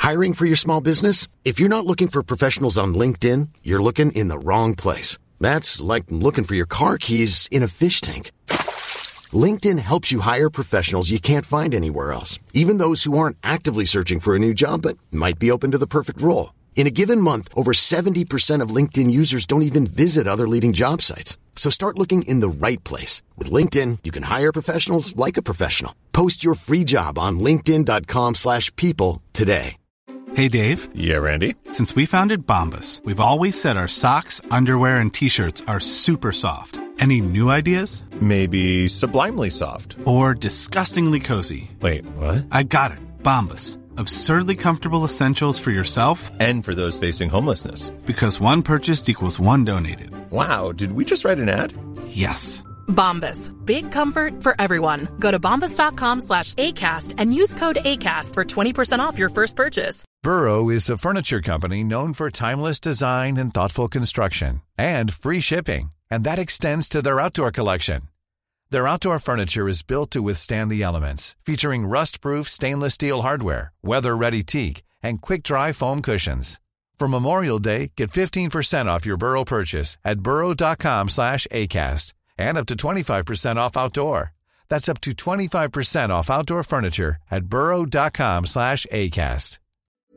Hiring for your small business? If you're not looking for professionals on LinkedIn, you're looking in the wrong place. That's like looking for your car keys in a fish tank. LinkedIn helps you hire professionals you can't find anywhere else, even those who aren't actively searching for a new job but might be open to the perfect role. In a given month, over 70% of LinkedIn users don't even visit other leading job sites. So start looking in the right place. With LinkedIn, you can hire professionals like a professional. Post your free job on linkedin.com/people today. Hey, Dave. Yeah, Randy. Since we founded Bombas, we've always said our socks, underwear, and T-shirts are super soft. Any new ideas? Maybe sublimely soft. Or disgustingly cozy. Wait, what? I got it. Bombas. Absurdly comfortable essentials for yourself and for those facing homelessness. Because one purchased equals one donated. Wow, did we just write an ad? Yes. Bombas. Big comfort for everyone. Go to bombas.com/ACAST and use code ACAST for 20% off your first purchase. Burrow is a furniture company known for timeless design and thoughtful construction and free shipping. And that extends to their outdoor collection. Their outdoor furniture is built to withstand the elements, featuring rust-proof stainless steel hardware, weather-ready teak, and quick-dry foam cushions. For Memorial Day, get 15% off your Burrow purchase at burrow.com/ACAST and up to 25% off outdoor. That's up to 25% off outdoor furniture at burrow.com/ACAST.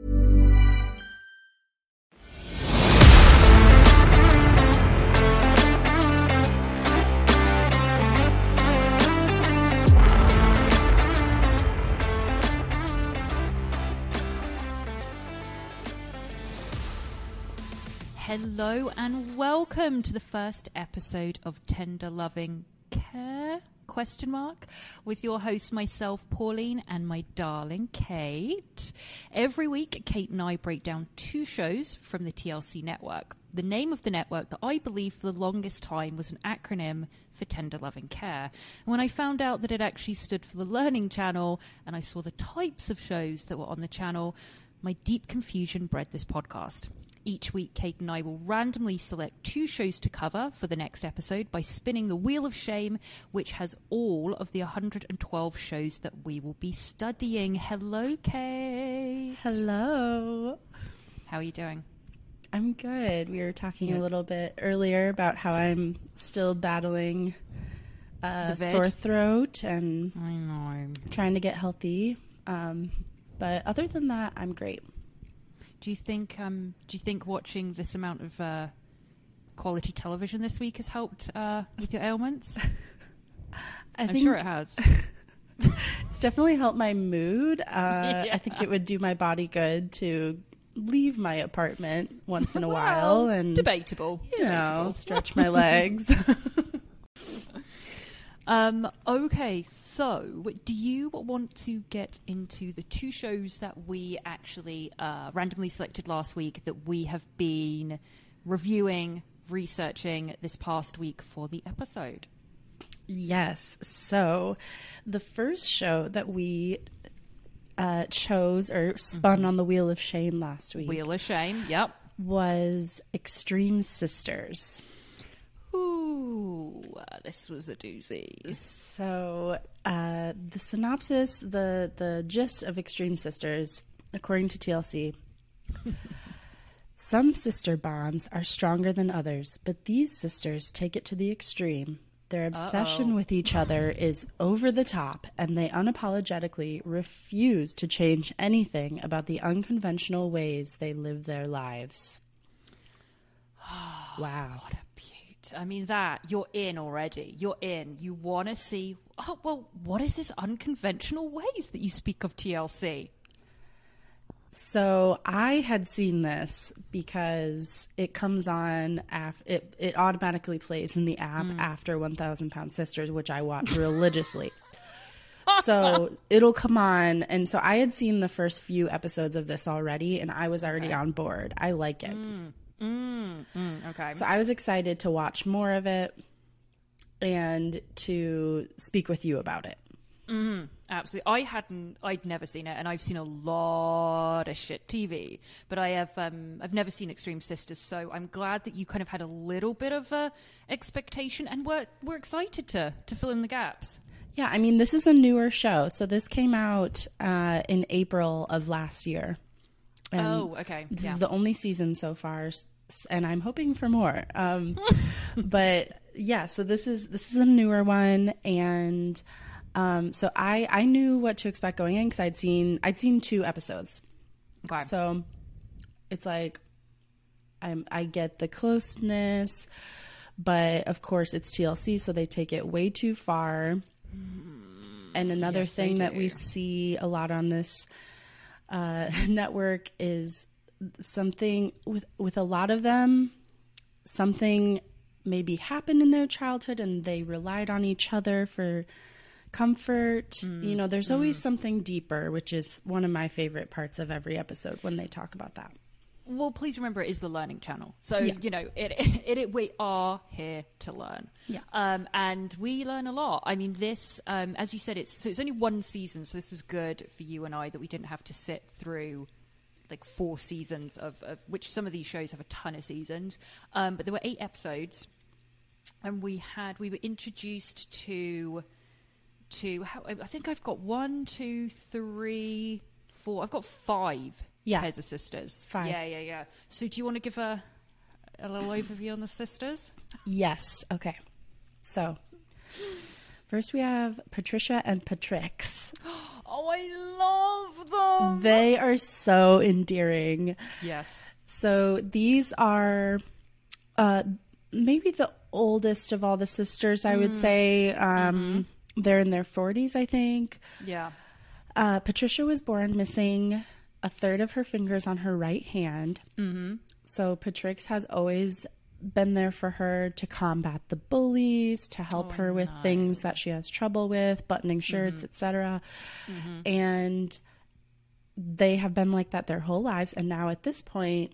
Hello and welcome to the first episode of Tender Loving Care? With your host, myself, Pauline, and my darling, Kate. Every week, Kate and I break down two shows from the TLC network. The name of the network that I believe for the longest time was an acronym for Tender Loving Care. And when I found out that it actually stood for the Learning Channel, and I saw the types of shows that were on the channel, my deep confusion bred this podcast. Each week, Kate and I will randomly select two shows to cover for the next episode by spinning the Wheel of Shame, which has all of the 112 shows that we will be studying. Hello, Kate. Hello. How are you doing? I'm good. We were talking a little bit earlier about how I'm still battling sore throat and I know. Trying to get healthy. But other than that, I'm great. Do you think watching this amount of quality television this week has helped with your ailments? I'm sure it has. It's definitely helped my mood. Yeah. I think it would do my body good to leave my apartment once in a while and debatable. Stretch my legs. Okay, so do you want to get into the two shows that we actually randomly selected last week that we have been reviewing, researching this past week for the episode? Yes. So the first show that we chose or spun on the Wheel of Shame last week. Wheel of Shame, yep. Was Extreme Sisters. Ooh, this was a doozy. So the synopsis, the gist of Extreme Sisters, according to TLC, some sister bonds are stronger than others, but these sisters take it to the extreme. Their obsession with each other is over the top, and they unapologetically refuse to change anything about the unconventional ways they live their lives. Wow. What a beaut. I mean, that, you're in already. You're in. You want to see, what is this unconventional ways that you speak of, TLC? So I had seen this because it comes on, it automatically plays in the app after 1,000 Pound Sisters, which I watch religiously. So it'll come on. And so I had seen the first few episodes of this already, and I was already on board. I like it. Okay. So I was excited to watch more of it and to speak with you about it. Absolutely. I'd never seen it, and I've seen a lot of shit TV, but I've never seen Extreme Sisters, so I'm glad that you kind of had a little bit of a expectation, and we're excited to fill in the gaps. Yeah, I mean, this is a newer show, so this came out in April of last year. And okay. This is the only season so far, and I'm hoping for more. But yeah, so this is a newer one, and so I knew what to expect going in because I'd seen 2 episodes. Okay. So it's like I get the closeness, but of course it's TLC, so they take it way too far. And another thing that we see a lot on this network is something with a lot of them, something maybe happened in their childhood and they relied on each other for comfort. There's always something deeper, which is one of my favorite parts of every episode when they talk about that. Well, please remember, it is the learning channel. So, we are here to learn. Yeah. And we learn a lot. I mean, this, as you said, it's only 1 season. So this was good for you and I that we didn't have to sit through like 4 seasons of which some of these shows have a ton of seasons. But there were 8 episodes, and we were introduced to I think I've got 1, 2, 3, 4. I've got 5. Yeah. Pairs of sisters. 5. Yeah. So do you want to give a little overview on the sisters? Yes. Okay. So first we have Patricia and Patrix. Oh, I love them. They are so endearing. Yes. So these are maybe the oldest of all the sisters, I would say. They're in their 40s, I think. Yeah. Patricia was born missing a third of her fingers on her right hand. Mm-hmm. So Patrix has always been there for her to combat the bullies, to help her with things that she has trouble with, buttoning shirts, etc. And they have been like that their whole lives. And now at this point,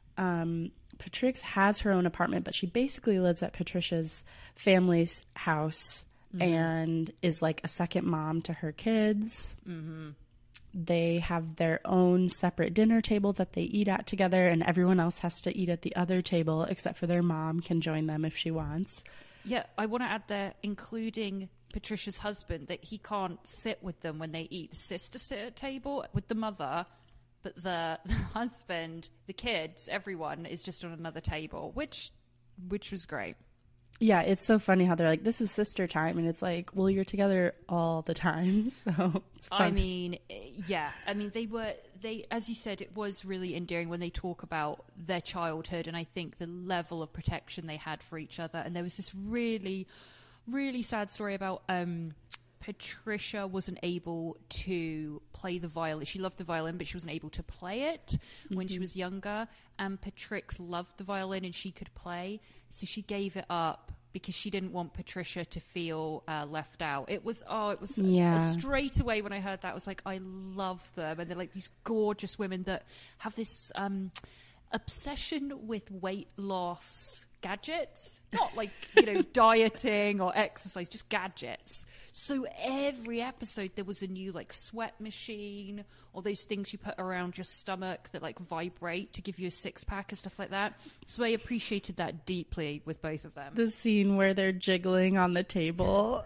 Patrix has her own apartment, but she basically lives at Patricia's family's house and is like a second mom to her kids. They have their own separate dinner table that they eat at together, and everyone else has to eat at the other table except for their mom can join them if she wants. Yeah, I want to add there, including Patricia's husband, that he can't sit with them when they eat. The sister sit at table with the mother, but the husband, the kids, everyone is just on another table, which was great. Yeah, it's so funny how they're like, this is sister time. And it's like, well, you're together all the time. So it's fun. I mean, yeah. I mean, they, as you said, it was really endearing when they talk about their childhood. And I think the level of protection they had for each other. And there was this really, really sad story about Patricia wasn't able to play the violin. She loved the violin, but she wasn't able to play it when she was younger. And Patrix loved the violin and she could play. So she gave it up because she didn't want Patricia to feel left out. It was straight away when I heard that, I was like, I love them. And they're like these gorgeous women that have this obsession with weight loss gadgets, not like, dieting or exercise, just gadgets. So every episode there was a new like sweat machine or those things you put around your stomach that like vibrate to give you a 6-pack and stuff like that. So I appreciated that deeply with both of them. The scene where they're jiggling on the table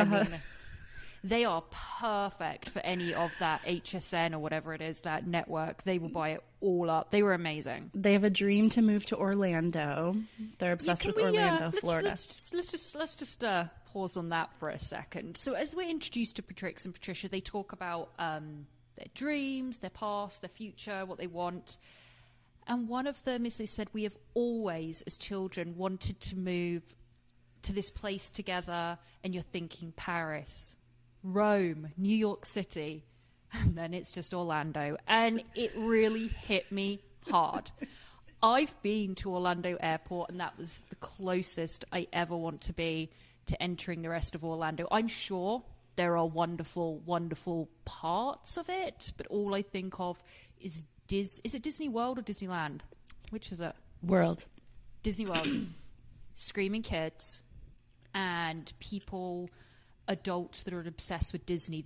they are perfect for any of that HSN or whatever it is, that network. They will buy it all up. They were amazing. They have a dream to move to Orlando. They're obsessed with Orlando, Florida. Let's just pause on that for a second. So as we're introduced to Patrix and Patricia, they talk about their dreams, their past, their future, what they want. And one of them is, they said, we have always, as children, wanted to move to this place together. And you're thinking Paris, Rome, New York City, and then it's just Orlando. And it really hit me hard. I've been to Orlando Airport, and that was the closest I ever want to be to entering the rest of Orlando. I'm sure there are wonderful, wonderful parts of it, but all I think of is it Disney World or Disneyland? Which is it? World. Disney World. Screaming kids and people, adults that are obsessed with Disney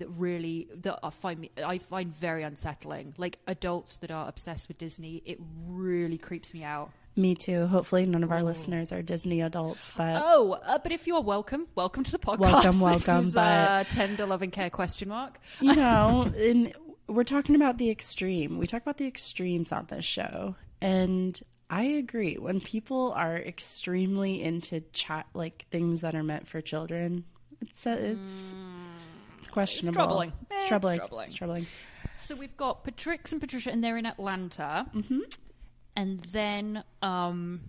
I find very unsettling. Like adults that are obsessed with Disney, it really creeps me out. Me too. Hopefully none of our listeners are Disney adults, but but if you're welcome to the podcast. Welcome. This is but Tender Love and Care ? we're talking about the extreme. We talk about the extremes on this show. And I agree. When people are extremely into like things that are meant for children, it's questionable. It's troubling. It's troubling. It's troubling. So we've got Patrix and Patricia, and they're in Atlanta. Mm-hmm. And then, I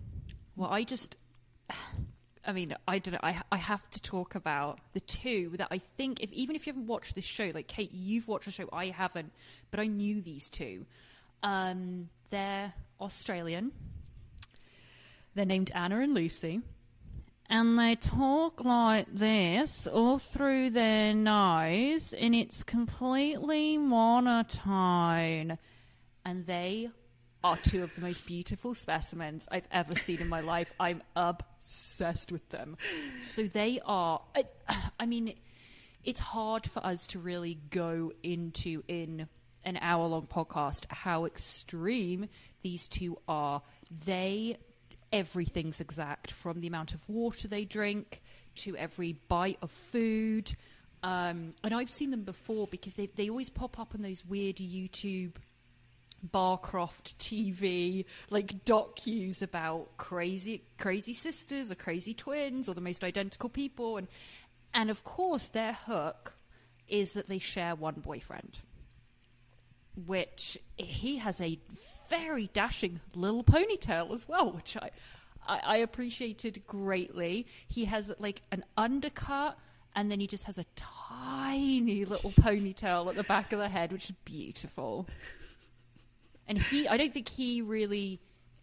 don't know. I have to talk about the two that I think, even if you haven't watched this show, like Kate, you've watched the show, I haven't, but I knew these two. They're Australian. They're named Anna and Lucy. And they talk like this all through their nose, and it's completely monotone. And they are two of the most beautiful specimens I've ever seen in my life. I'm obsessed with them. So they are, it's hard for us to really go into in an hour-long podcast how extreme these two are. Everything's exact, from the amount of water they drink to every bite of food. And I've seen them before because they always pop up on those weird YouTube Barcroft TV like docus about crazy sisters or crazy twins or the most identical people, and of course their hook is that they share one boyfriend, which he has a very dashing little ponytail as well, which I appreciated greatly. He has like an undercut, and then he just has a tiny little ponytail at the back of the head, which is beautiful. And I don't think he really...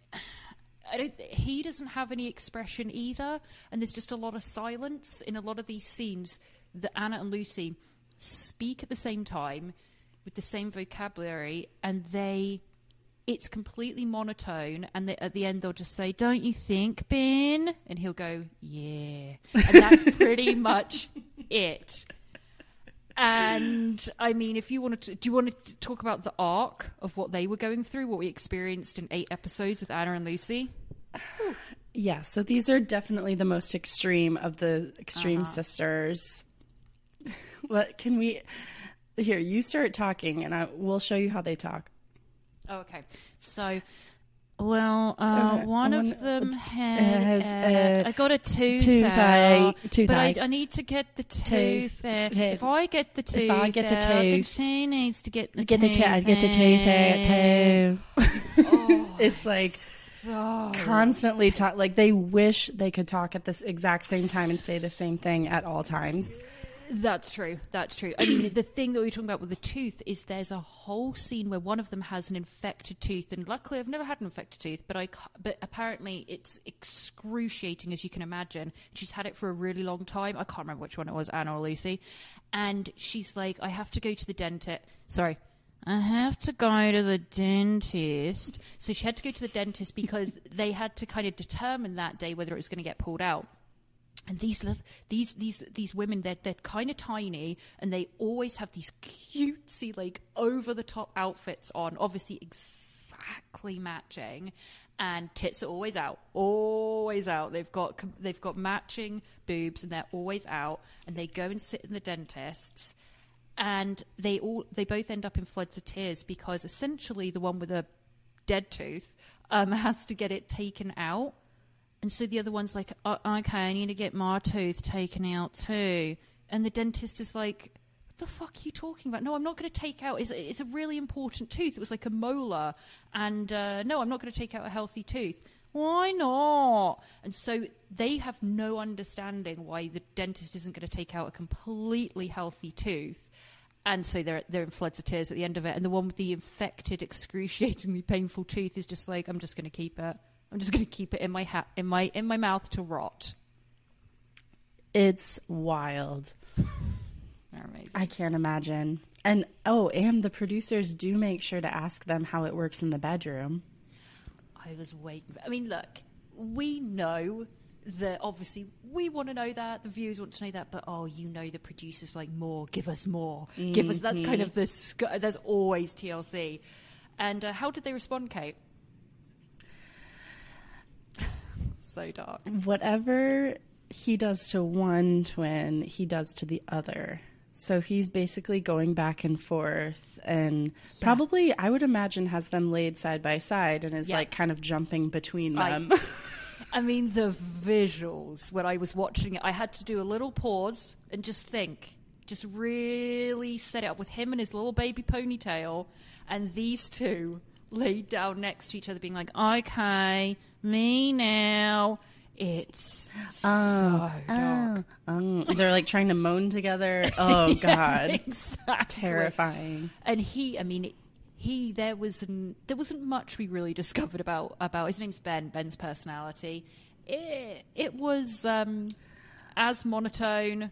he doesn't have any expression either, and there's just a lot of silence in a lot of these scenes that Anna and Lucy speak at the same time with the same vocabulary, and it's completely monotone, and at the end they'll just say, "Don't you think, Ben?" And he'll go, "Yeah." And that's pretty much it. And I mean, if you wanted to, do you want to talk about the arc of what they were going through, what we experienced in 8 episodes with Anna and Lucy? Yeah, so these are definitely the most extreme of the extreme sisters. Here, you start talking, and we'll show you how they talk. Oh, okay. So, one of them has I got a toothache, but I need to get the tooth. If I get the tooth, then she needs to get the tooth. Get the tooth too. It's like so constantly talk. Like they wish they could talk at this exact same time and say the same thing at all times. That's true. I mean, the thing that we were talking about with the tooth is there's a whole scene where one of them has an infected tooth, and luckily I've never had an infected tooth, but apparently it's excruciating, as you can imagine. She's had it for a really long time. I can't remember which one it was, Anna or Lucy. And she's like, I have to go to the dentist. So she had to go to the dentist because they had to kind of determine that day whether it was going to get pulled out. And these women, they're kind of tiny, and they always have these cutesy, like, over-the-top outfits on, obviously exactly matching, and tits are always out. They've got matching boobs, and they're always out, and they go and sit in the dentist's, and they both end up in floods of tears because essentially the one with a dead tooth has to get it taken out. And so the other one's like, okay, I need to get my tooth taken out too. And the dentist is like, what the fuck are you talking about? No, I'm not going to take out... It's a really important tooth. It was like a molar. And no, I'm not going to take out a healthy tooth. Why not? And so they have no understanding why the dentist isn't going to take out a completely healthy tooth. And so they're in floods of tears at the end of it. And the one with the infected, excruciatingly painful tooth is just like, I'm just going to keep it. I'm just going to keep it in my mouth to rot. It's wild. Amazing. I can't imagine. And the producers do make sure to ask them how it works in the bedroom. I was waiting. I mean, look, we know that obviously we want to know that, the viewers want to know that, but the producers like, more, give us more. Mm-hmm. Give us, that's kind of there's always TLC. And how did they respond, Kate? So dark. Whatever he does to one twin, he does to the other. So he's basically going back and forth, and probably, I would imagine, has them laid side by side and is like kind of jumping between them. I mean, the visuals, when I was watching it, I had to do a little pause and just think, just really set it up with him and his little baby ponytail and these two laid down next to each other being like, okay, me now. It's so dark. They're like trying to moan together. Oh, God. Exactly. Terrifying. And there wasn't much we really discovered about his name's Ben's personality. It was as monotone.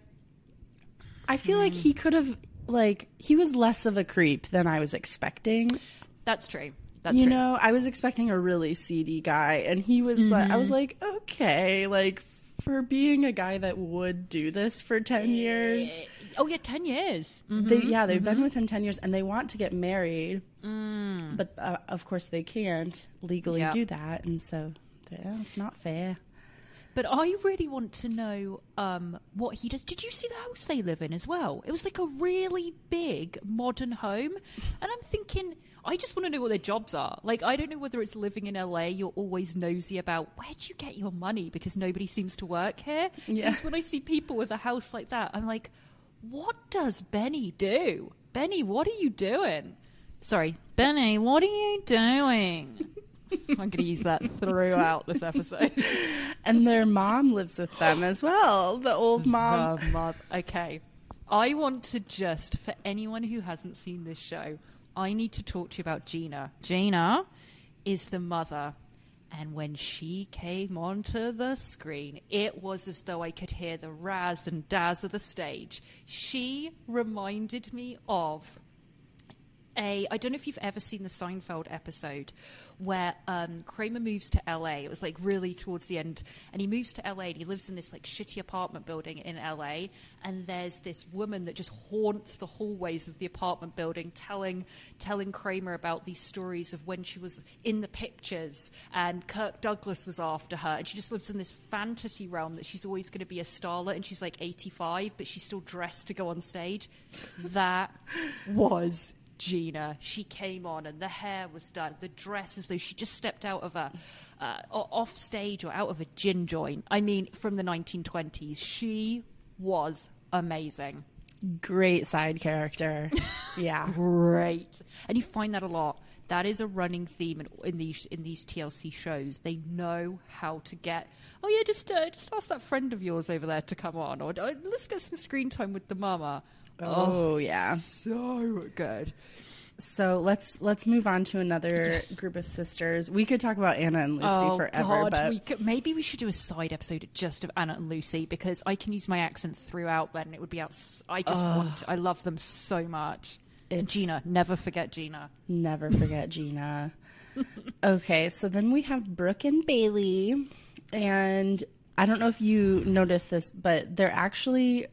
I feel like he could have, like, he was less of a creep than I was expecting. That's true. You know, I was expecting a really seedy guy, and he was like, I was like, okay, like, for being a guy that would do this for 10 years. Oh, yeah, 10 years. They've been with him 10 years, and they want to get married, but of course they can't legally do that, and so it's not fair. But I really want to know what he does. Did you see the house they live in as well? It was like a really big modern home, and I'm thinking, I just want to know what their jobs are. Like, I don't know whether it's living in LA, you're always nosy about, where do you get your money? Because nobody seems to work here. Yeah. So when I see people with a house like that, I'm like, what does Benny do? Benny, what are you doing? Sorry, Benny, what are you doing? I'm going to use that throughout this episode. And their mom lives with them as well, the old mom. Okay. I want to just, for anyone who hasn't seen this show, I need to talk to you about Gina. Gina is the mother. And when she came onto the screen, it was as though I could hear the razz and dazz of the stage. She reminded me of I don't know if you've ever seen the Seinfeld episode where Kramer moves to LA. It was like really towards the end, and he moves to LA and he lives in this like shitty apartment building in LA, and there's this woman that just haunts the hallways of the apartment building telling Kramer about these stories of when she was in the pictures and Kirk Douglas was after her, and she just lives in this fantasy realm that she's always going to be a starlet, and she's like 85 but she's still dressed to go on stage. That was Gina. She came on and the hair was done, the dress as though she just stepped out of a off stage or out of a gin joint. I mean, from the 1920s. She was amazing. Great side character. Yeah. Great. And you find that a lot. That is a running theme in these TLC shows. They know how to get, oh yeah, just ask that friend of yours over there to come on, or let's get some screen time with the mama. Oh yeah, so good. So let's move on to another group of sisters. We could talk about Anna and Lucy forever, but maybe we should do a side episode just of Anna and Lucy, because I can use my accent throughout. Then it would be out. I love them so much. And Gina, never forget Gina. Never forget Gina. Okay, so then we have Brooke and Bailey, and I don't know if you noticed this, but their actual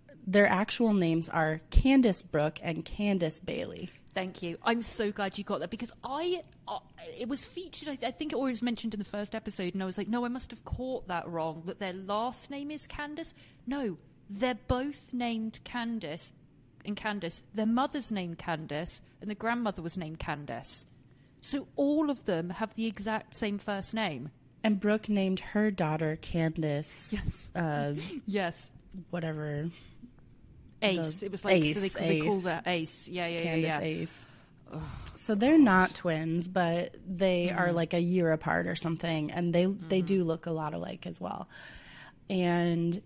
names are Candace Brooke and Candace Bailey. Thank you. I'm so glad you got that, because it was featured, I think it always mentioned in the first episode, and I was like, no, I must have caught that wrong, that their last name is Candace. No, they're both named Candace and Candace. Their mother's named Candace, and the grandmother was named Candace. So all of them have the exact same first name. And Brooke named her daughter Candace. Yes. Yes. Whatever. Ace. It was like Ace, so they call that Ace. Yeah. Candace Ace. So they're not twins, but they are like a year apart or something, and they do look a lot alike as well. And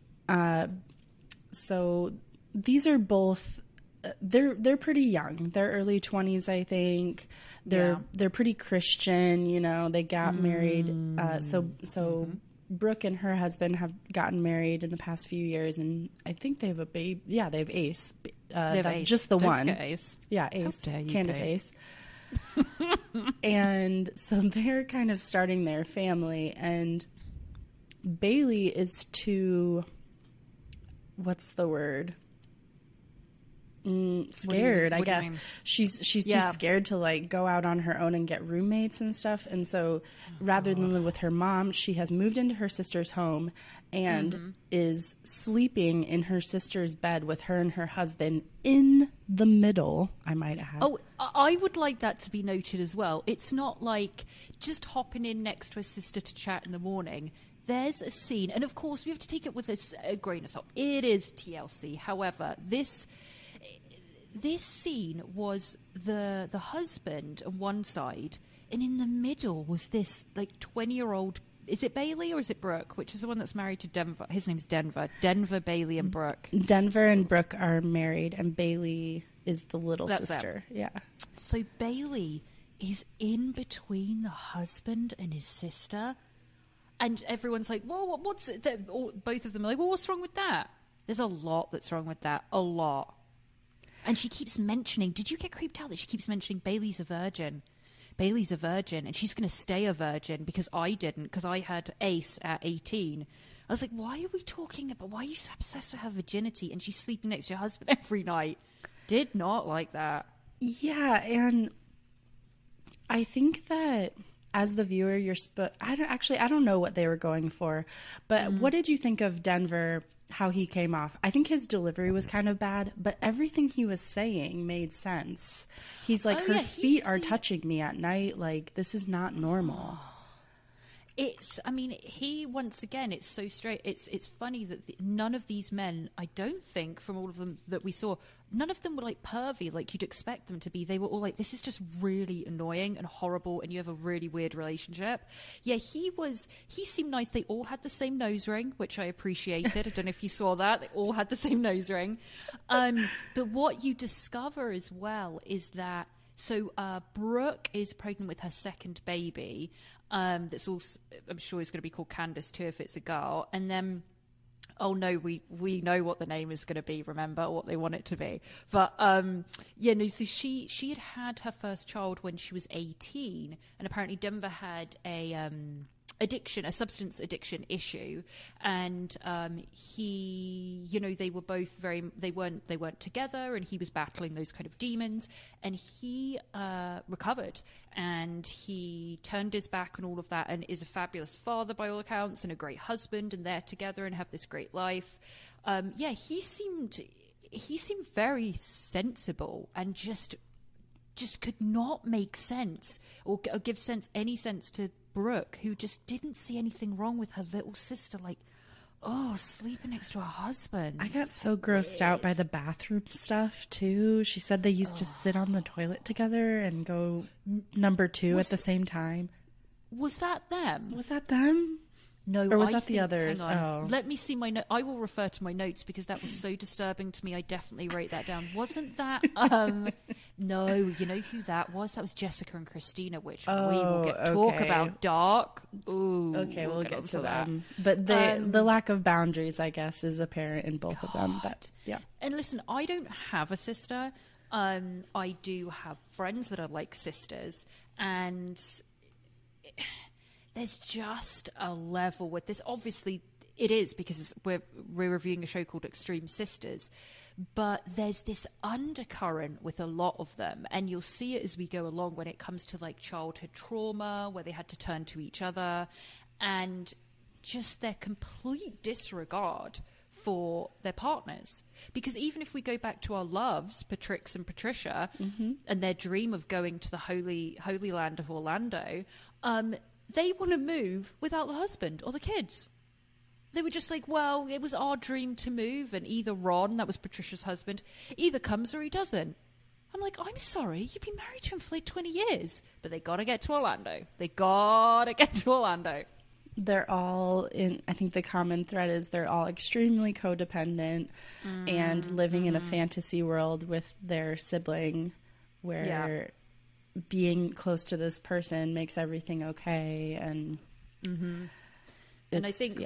so these are both they're pretty young. They're early 20s, I think. They're pretty Christian, you know. They got married. So Brooke and her husband have gotten married in the past few years, and I think they have a baby. Yeah, they have Ace. They have Ace. Just the Don't one. forget Ace. Yeah, Ace. How dare you, Candace Kate. Ace. And so they're kind of starting their family, and Bailey is too, what's the word? Scared, I what do you guess. mean? She's too scared to like go out on her own and get roommates and stuff. And so rather than live with her mom, she has moved into her sister's home and is sleeping in her sister's bed with her and her husband in the middle, I might add. Oh, I would like that to be noted as well. It's not like just hopping in next to her sister to chat in the morning. There's a scene, and of course we have to take it with a grain of salt. It is TLC. However, this scene was the husband on one side, and in the middle was this like 20-year-old. Is it Bailey or is it Brooke? Which is the one that's married to Denver? His name's Denver. Denver, Bailey, and Brooke. Denver and Brooke are married, and Bailey is the little sister. Yeah. So Bailey is in between the husband and his sister, and everyone's like, "Whoa, what's it?" Both of them are like, "Well, what's wrong with that?" There's a lot that's wrong with that. A lot. And she keeps mentioning, did you get creeped out that she keeps mentioning Bailey's a virgin? Bailey's a virgin, and she's going to stay a virgin because I didn't, because I had Ace at 18. I was like, why are we talking about, why are you so obsessed with her virginity? And she's sleeping next to your husband every night. Did not like that. Yeah, and I think that as the viewer, I don't know what they were going for, but what did you think of Denver, how he came off? I think his delivery was kind of bad, but everything he was saying made sense. He's like, her feet are touching me at night. Like, this is not normal. He, once again, it's so straight. It's funny that none of these men, I don't think, from all of them that we saw, none of them were like pervy like you'd expect them to be. They were all like, this is just really annoying and horrible, and you have a really weird relationship. Yeah, he seemed nice. They all had the same nose ring, which I appreciated. I don't know if you saw that. They all had the same nose ring. But what you discover as well is that, so Brooke is pregnant with her second baby. That's all. I'm sure it's going to be called Candace too if it's a girl. And then, oh no, we know what the name is going to be. Remember what they want it to be. But so she had her first child when she was 18, and apparently Denver had a substance addiction issue, and they were both they weren't together, and he was battling those kind of demons, and he recovered, and he turned his back on all of that, and is a fabulous father by all accounts, and a great husband, and they're together and have this great life. He seemed very sensible, and just could not make sense or give any sense to Brooke, who just didn't see anything wrong with her little sister, like, sleeping next to her husband. I got so grossed out by the bathroom stuff too. She said they used to sit on the toilet together and go number two at the same time. Was that them? Was that them? No, or was that the others? Oh. Let me see my note. I will refer to my notes because that was so disturbing to me. I definitely wrote that down. Wasn't that? No, you know who that was? That was Jessica and Christina, which we will talk about. Dark. Ooh, okay, we'll get to that. But the lack of boundaries, I guess, is apparent in both of them. But yeah. And listen, I don't have a sister. I do have friends that are like sisters, and there's just a level with this. Obviously, it is because we're reviewing a show called Extreme Sisters, but there's this undercurrent with a lot of them, and you'll see it as we go along when it comes to like childhood trauma, where they had to turn to each other, and just their complete disregard for their partners. Because even if we go back to our loves, Patrix and Patricia, and their dream of going to the holy land of Orlando, they want to move without the husband or the kids. They were just like, well, it was our dream to move, and either Ron, that was Patricia's husband, either comes or he doesn't. I'm like, I'm sorry, you've been married to him for like 20 years, but they got to get to Orlando. They're all in, I think the common thread is they're all extremely codependent and living in a fantasy world with their sibling where being close to this person makes everything okay. And and I think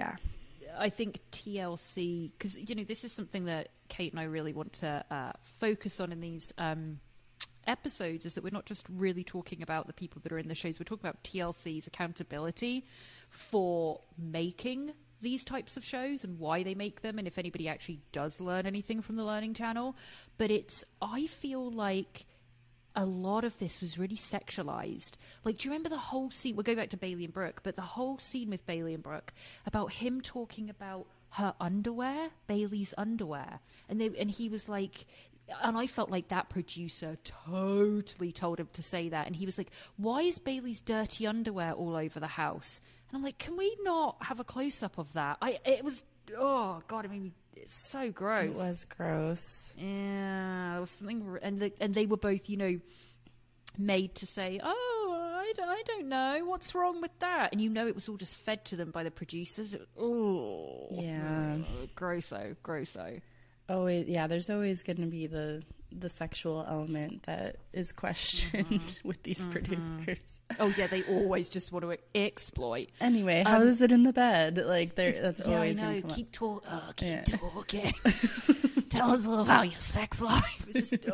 TLC, because this is something that Kate and I really want to focus on in these episodes, is that we're not just really talking about the people that are in the shows, we're talking about TLC's accountability for making these types of shows and why they make them, and if anybody actually does learn anything from the Learning Channel. But I feel like a lot of this was really sexualized. Like, do you remember the whole scene? We'll go back to Bailey and Brooke, but the whole scene with Bailey and Brooke about him talking about her underwear, Bailey's underwear, and he was like, and I felt like that producer totally told him to say that, and he was like, "Why is Bailey's dirty underwear all over the house?" And I'm like, "Can we not have a close up of that?" It was, oh god, I mean, it's so gross. It was gross. Yeah, there was something, and they were both, made to say, "Oh, I don't know what's wrong with that," and it was all just fed to them by the producers. Oh, yeah, grosso. Oh, yeah. There's always going to be the sexual element that is questioned with these producers. Oh yeah, they always just want to exploit. Anyway, how is it in the bed? Like, that's always. I know. Keep talking. Tell us all about your sex life. It's just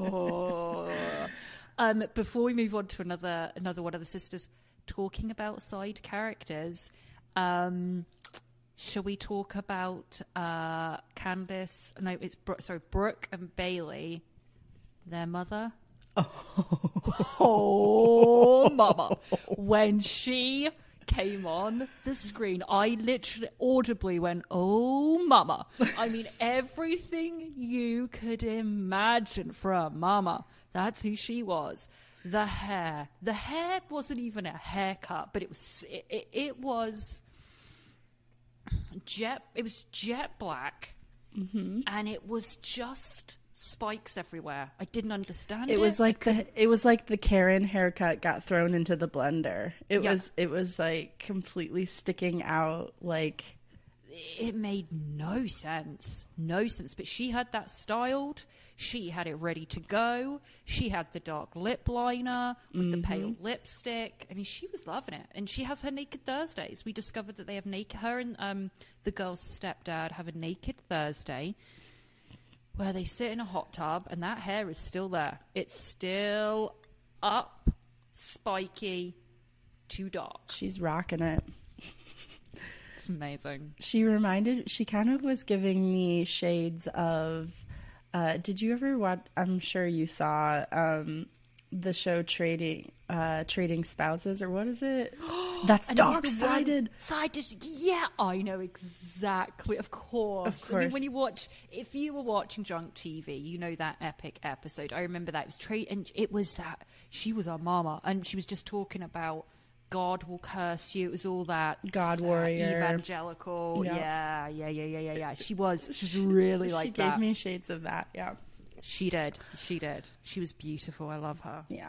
before we move on to another one of the sisters talking about side characters, shall we talk about Candace? No, it's Brooke and Bailey, their mother. Oh, mama! When she came on the screen, I literally audibly went, "Oh, mama!" I mean, everything you could imagine from mama. That's who she was. The hair wasn't even a haircut, but it was jet black, and it was just spikes everywhere. I didn't understand it. It was like the Karen haircut got thrown into the blender. It was like completely sticking out. Like, it made no sense. But she had that styled. She had it ready to go. She had the dark lip liner with the pale lipstick. I mean, she was loving it. And she has her Naked Thursdays. We discovered that they have her and the girl's stepdad have a Naked Thursday where they sit in a hot tub and that hair is still there. It's still up, spiky, too dark. She's rocking it. It's amazing. She kind of was giving me shades of... did you ever watch? I'm sure you saw the show Trading Spouses, or what is it? That's Dark-Sided. Yeah, I know exactly. Of course. I mean, if you were watching Drunk TV, you know that epic episode. I remember that. It was and it was that she was our mama, and she was just talking about God will curse you. It was all that God warrior, evangelical. Yeah. She was really like that. She gave me shades of that. Yeah, she did. She was beautiful. I love her. Yeah.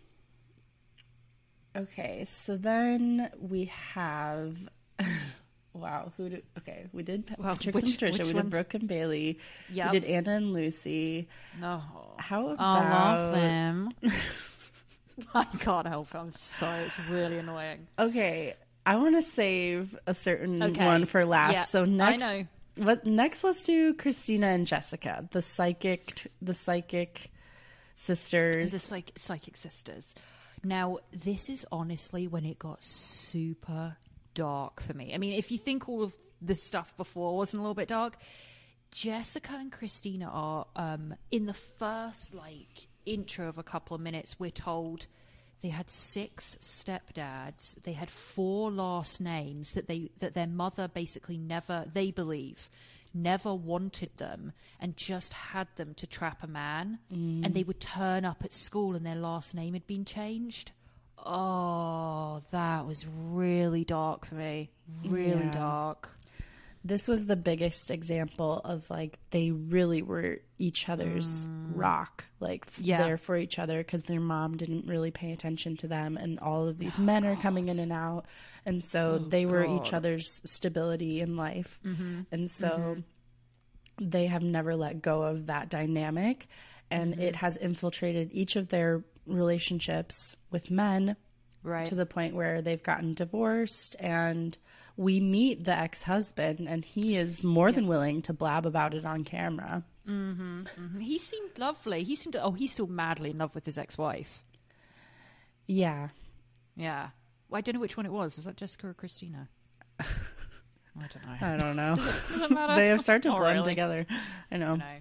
Okay, so then we have. Wow, we did Trix and Patricia. We did Brooke and Bailey. Yep. We did Anna and Lucy. No. How about? I love them. I can't help it. I'm sorry. It's really annoying. Okay. I want to save a certain one for last. Yeah, so next, I know. Next, let's do Christina and Jessica, the psychic sisters. The psychic sisters. Now, this is honestly when it got super dark for me. I mean, if you think all of the stuff before wasn't a little bit dark, Jessica and Christina are in the first intro of a couple of minutes, we're told they had 6 stepdads, they had 4 last names, that their mother basically never wanted them and just had them to trap a man, and they would turn up at school and their last name had been changed. Oh, that was really dark for me. Really dark. This was the biggest example of they really were each other's rock, there for each other, because their mom didn't really pay attention to them, and all of these men are coming in and out, and so they were each other's stability in life, and so they have never let go of that dynamic, and it has infiltrated each of their relationships with men, to the point where they've gotten divorced, and we meet the ex-husband, and he is more than willing to blab about it on camera. He seemed lovely. He's still madly in love with his ex-wife. Yeah. Yeah. Well, I don't know which one it was. Was that Jessica or Christina? I don't know. I don't know. Does it matter? They have started to Not blend really. together. I know. I know.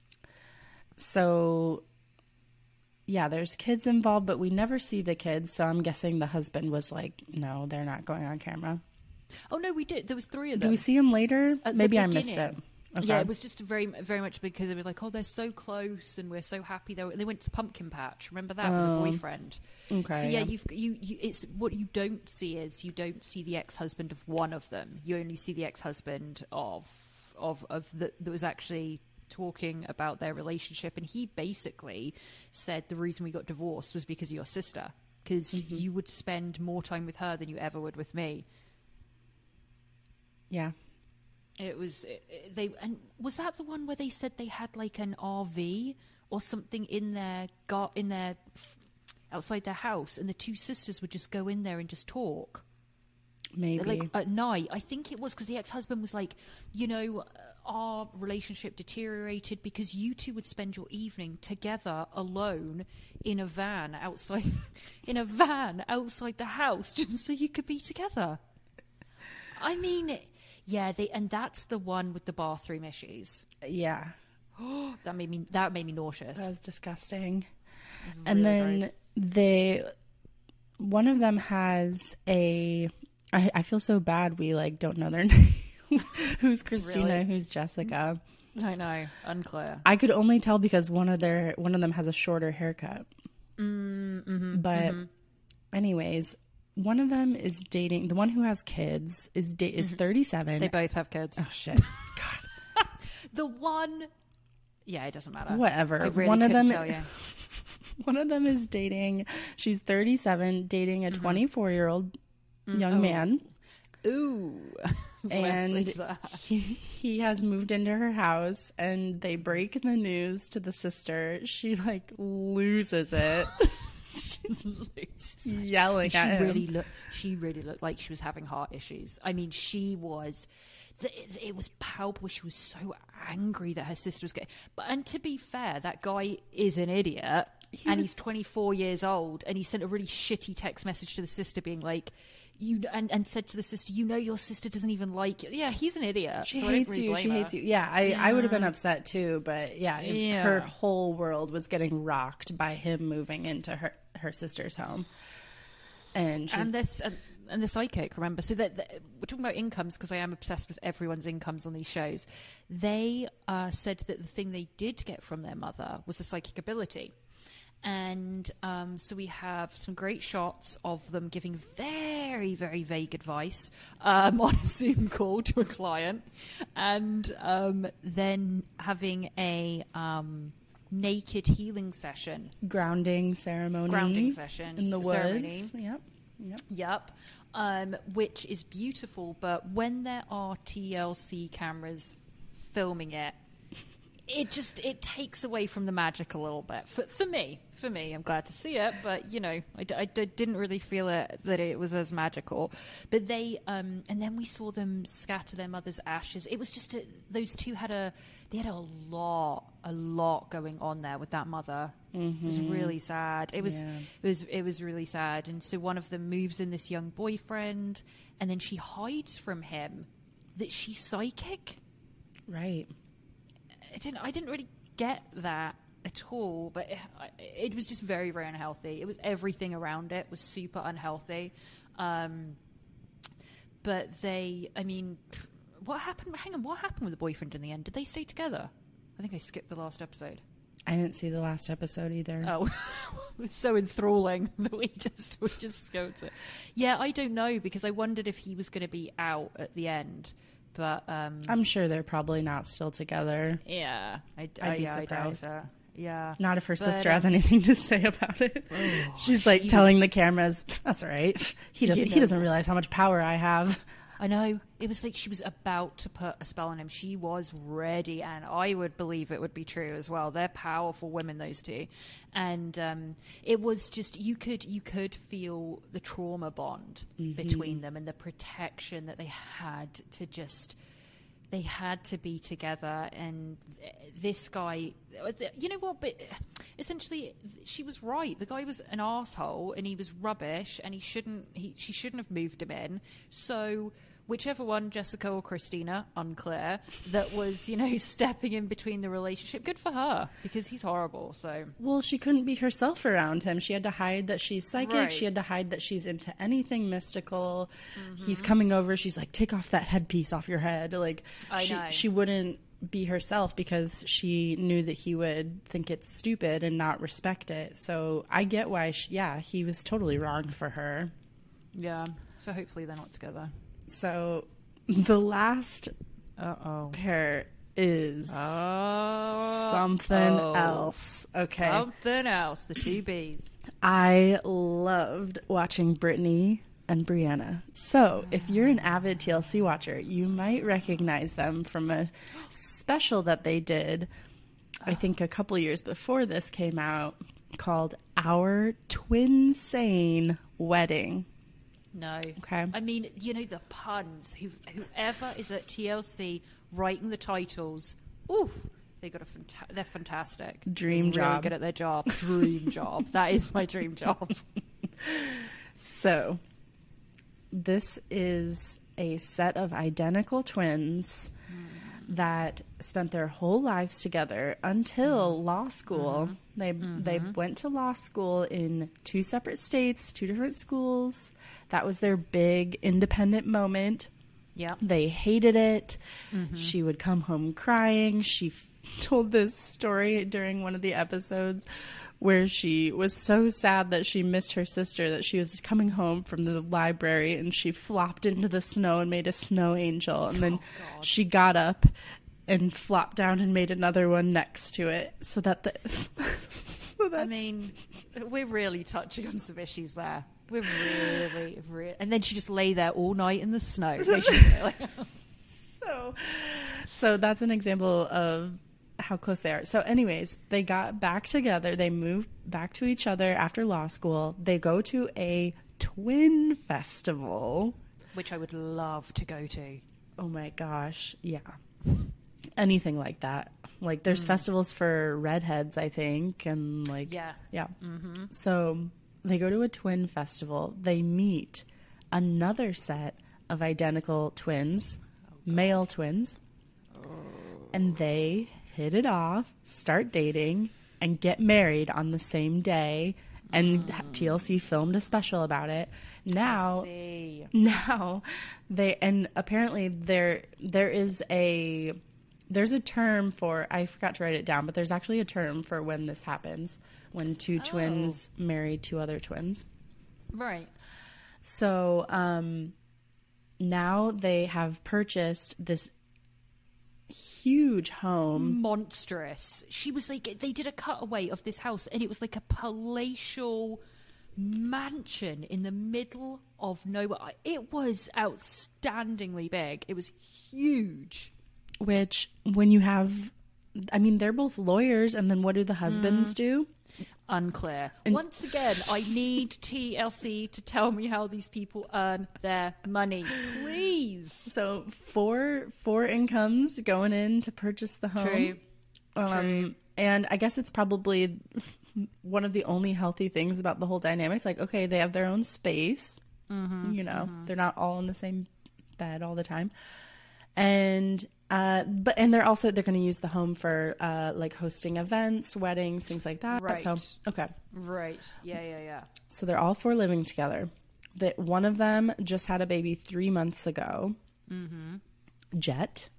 So, yeah, there's kids involved, but we never see the kids. So I'm guessing the husband was like, no, they're not going on camera. Oh, no, we did. There was 3 of Do them. we see him later? At the Maybe I missed it. beginning. Okay. Yeah, it was just very, very much because they were like, oh, they're so close and we're so happy. They went to the pumpkin patch. Remember that with the boyfriend? Okay. So yeah, you it's what you don't see is you don't see the ex-husband of one of them. You only see the ex-husband of that was actually talking about their relationship, and he basically said the reason we got divorced was because of your sister, because you would spend more time with her than you ever would with me. Yeah. It was and was that the one where they said they had like an RV or something in their outside their house, and the 2 sisters would just go in there and just talk, Maybe. like at night. I think it was because the ex-husband was like, our relationship deteriorated because you 2 would spend your evening together alone in a van outside the house just so you could be together. I mean. Yeah, and that's the one with the bathroom issues. Yeah. That made me nauseous. That was disgusting. Really And then gross. one of them has I feel so bad we like don't know their name. Who's Christina? Really? Who's Jessica? I know, unclear. I could only tell because one of them has a shorter haircut. But anyways, one of them is dating. The one who has kids is 37. They both have kids. Oh shit! God. The one, yeah, it doesn't matter. Whatever. I really One of couldn't them. tell you. One of them is dating. She's 37, dating a 24-year-old young man. Ooh. That's what I have to say And to that. he has moved into her house, and they break the news to the sister. She like loses it. She's yelling at him. She really looked like she was having heart issues. I mean, she was. It was palpable. She was so angry that her sister was getting. And to be fair, that guy is an idiot, he's 24 years old, and he sent a really shitty text message to the sister, being like, and said to the sister, your sister doesn't even like you. Yeah, he's an idiot. She so I didn't hates really you. blame She her. hates you. Yeah, I would have been upset too. But yeah, Yeah. her whole world was getting rocked by him moving into her sister's home. And she's, And the psychic, remember? So that we're talking about incomes because I am obsessed with everyone's incomes on these shows. They said that the thing they did get from their mother was a psychic ability. And so we have some great shots of them giving very, very vague advice on a Zoom call to a client, and then having a naked healing session. grounding ceremony in the woods. Yep. Which is beautiful, but when there are TLC cameras filming it, it takes away from the magic a little bit. For me, I'm glad to see it, but I didn't really feel that it was as magical. But they, and then we saw them scatter their mother's ashes. It was just those two had a lot going on there with that mother. It was really sad. It was really sad. And so one of them moves in this young boyfriend, and then she hides from him that she's psychic. Right. I didn't really get that at all, but it was just very, very unhealthy. It was everything around it was super unhealthy. But what happened? Hang on, what happened with the boyfriend in the end? Did they stay together? I think I skipped the last episode. I didn't see the last episode either. Oh, it's so enthralling that we just scoped it. Yeah, I don't know, because I wondered if he was going to be out at the end. But I'm sure they're probably not still together. yeah, I'd be surprised. I doubt it. Yeah, Not if her But, sister has anything to say about it. She's like telling the cameras, "That's all right. He doesn't realize how much power I have." I know. It was like she was about to put a spell on him. She was ready, and I would believe it would be true as well. They're powerful women, those two. And it was just, you could feel the trauma bond between them and the protection that they had to be together. And this guy, you know what? But essentially, she was right. The guy was an asshole, and he was rubbish, and she shouldn't have moved him in. So whichever one, Jessica or Christina, unclear, that was, stepping in between the relationship. Good for her, because he's horrible. So, well, she couldn't be herself around him. She had to hide that she's psychic. Right. She had to hide that she's into anything mystical. He's coming over. She's like, take off that headpiece off your head. Like, I know. She wouldn't be herself because she knew that he would think it's stupid and not respect it. So I get why, he was totally wrong for her. Yeah. So hopefully they're not together. So the last pair is something else. Okay. Something else. The two Bs. I loved watching Brittany and Brianna. So if you're an avid TLC watcher, you might recognize them from a special that they did, I think a couple years before this came out, called Our Twinsane Wedding. No. Okay. I mean, the puns. Whoever is at TLC writing the titles, they're fantastic. Dream They're really job. good at their job. Dream job. That is my dream job. So this is a set of identical twins that spent their whole lives together until law school. They went to law school in 2 separate states, 2 different schools. That was their big independent moment. Yeah. They hated it. She would come home crying. She told this story during one of the episodes where she was so sad that she missed her sister that she was coming home from the library and she flopped into the snow and made a snow angel. And then she got up and flopped down and made another one next to it so that I mean, we're really touching on some issues there. We're really... And then she just lay there all night in the snow. So that's an example of how close they are. So anyways, they got back together. They moved back to each other after law school. They go to a twin festival. Which I would love to go to. Oh my gosh. Yeah. Anything like that. Like there's festivals for redheads, I think. And like, yeah. Mm-hmm. So they go to a twin festival. They meet another set of identical twins, male twins. And they hit it off, start dating, and get married on the same day. And TLC filmed a special about it. Now they, and apparently there's a term for, I forgot to write it down, but there's actually a term for when this happens, when 2 twins marry 2 other twins. Right. So now they have purchased this huge home. Monstrous. She was like, they did a cutaway of this house and it was like a palatial mansion in the middle of nowhere. It was outstandingly big. It was huge. Which, when you have, I mean, they're both lawyers, and then what do the husbands do? Unclear. Once again, I need TLC to tell me how these people earn their money, please. So four incomes going in to purchase the home. True. And I guess it's probably one of the only healthy things about the whole dynamic. It's like, okay, they have their own space. They're not all in the same bed all the time. And they're going to use the home for like hosting events, weddings, things like that. Right. So okay. Right. Yeah. So they're all 4 living together. That one of them just had a baby 3 months ago. Jet.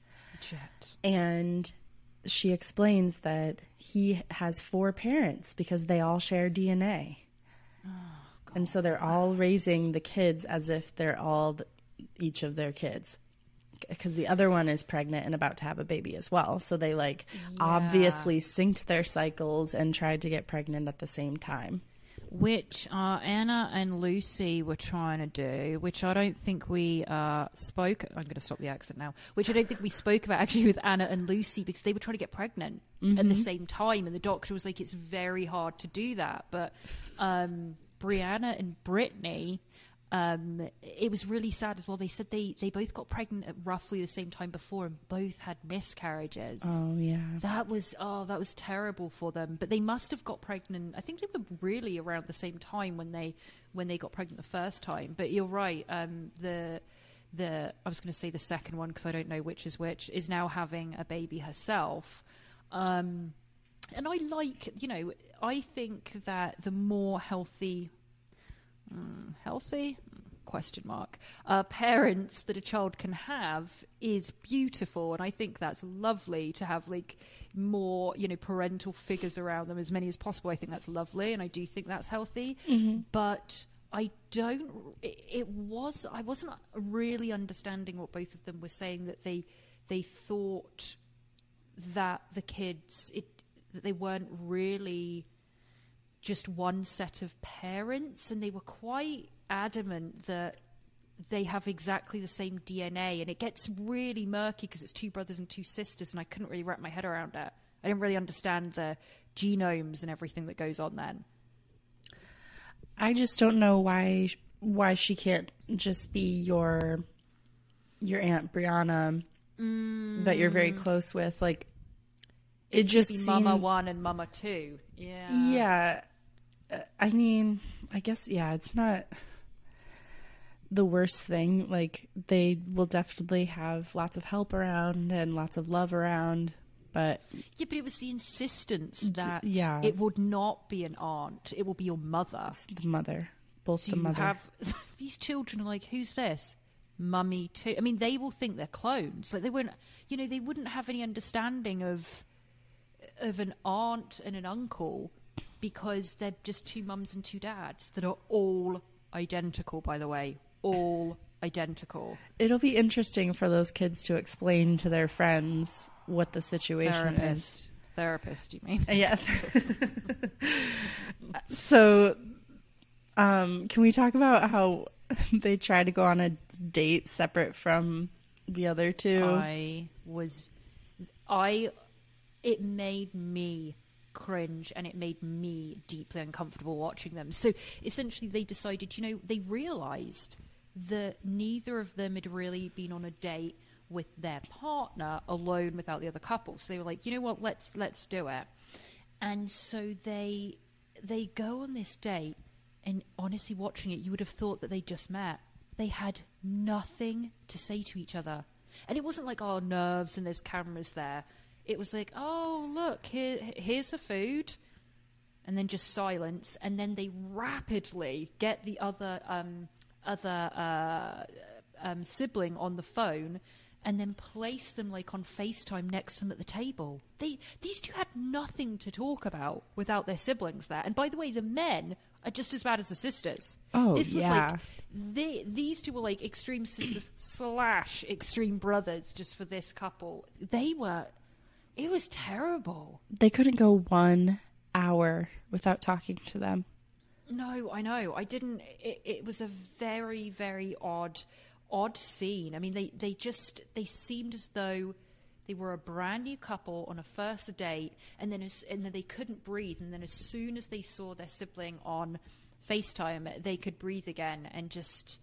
And she explains that he has 4 parents because they all share DNA. And so they're all raising the kids as if they're all each of their kids. Because the other one is pregnant and about to have a baby as well. So they obviously synced their cycles and tried to get pregnant at the same time. Which Anna and Lucy were trying to do, which I don't think we spoke... I'm going to stop the accent now. Which I don't think we spoke about actually with Anna and Lucy, because they were trying to get pregnant at the same time. And the doctor was like, it's very hard to do that. But Brianna and Brittany... it was really sad as well. They said they both got pregnant at roughly the same time before and both had miscarriages. Oh, yeah. That was terrible for them. But they must have got pregnant. I think they were really around the same time when they got pregnant the first time. But you're right. I was going to say the second one because I don't know which is which, is now having a baby herself. And I like, I think that the more healthy question mark parents that a child can have is beautiful, and I think that's lovely to have like more parental figures around them, as many as possible. I think that's lovely, and I do think that's healthy. But I wasn't really understanding what both of them were saying, that they thought that the kids that they weren't really just one set of parents, and they were quite adamant that they have exactly the same DNA, and it gets really murky because it's two brothers and two sisters, and I couldn't really wrap my head around it. I didn't really understand the genomes and everything that goes on then. I just don't know why she can't just be your Aunt Brianna that you're very close with. Like, it just seems Mama 1 and Mama 2. Yeah. Yeah. I mean, I guess, yeah, it's not the worst thing. Like, they will definitely have lots of help around and lots of love around, but... Yeah, but it was the insistence that it would not be an aunt. It will be your mother. It's the mother. Both so the mother. Have, these children are like, who's this? Mummy too. I mean, they will think they're clones. Like, they wouldn't, they wouldn't have any understanding of an aunt and an uncle, because they're just two mums and two dads that are all identical, by the way. All identical. It'll be interesting for those kids to explain to their friends what the situation is. Therapist, you mean? Yeah. So, can we talk about how they try to go on a date separate from the other two? It made me cringe, and it made me deeply uncomfortable watching them. So essentially they decided, they realized that neither of them had really been on a date with their partner alone without the other couple. So they were like, you know what, let's do it. And so they go on this date, and honestly watching it, you would have thought that they just met. They had nothing to say to each other. And it wasn't like, oh, nerves and there's cameras there. It was like, oh, look, here's the food. And then just silence. And then they rapidly get the other sibling on the phone, and then place them like on FaceTime next to them at the table. These two had nothing to talk about without their siblings there. And by the way, the men are just as bad as the sisters. Oh, this was like these two were like extreme sisters / extreme brothers just for this couple. It was terrible. They couldn't go 1 hour without talking to them. No, I know. I didn't. It was a very, very odd scene. I mean, they seemed as though they were a brand new couple on a first date, and then they couldn't breathe. And then as soon as they saw their sibling on FaceTime, they could breathe again, and just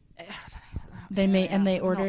they ordered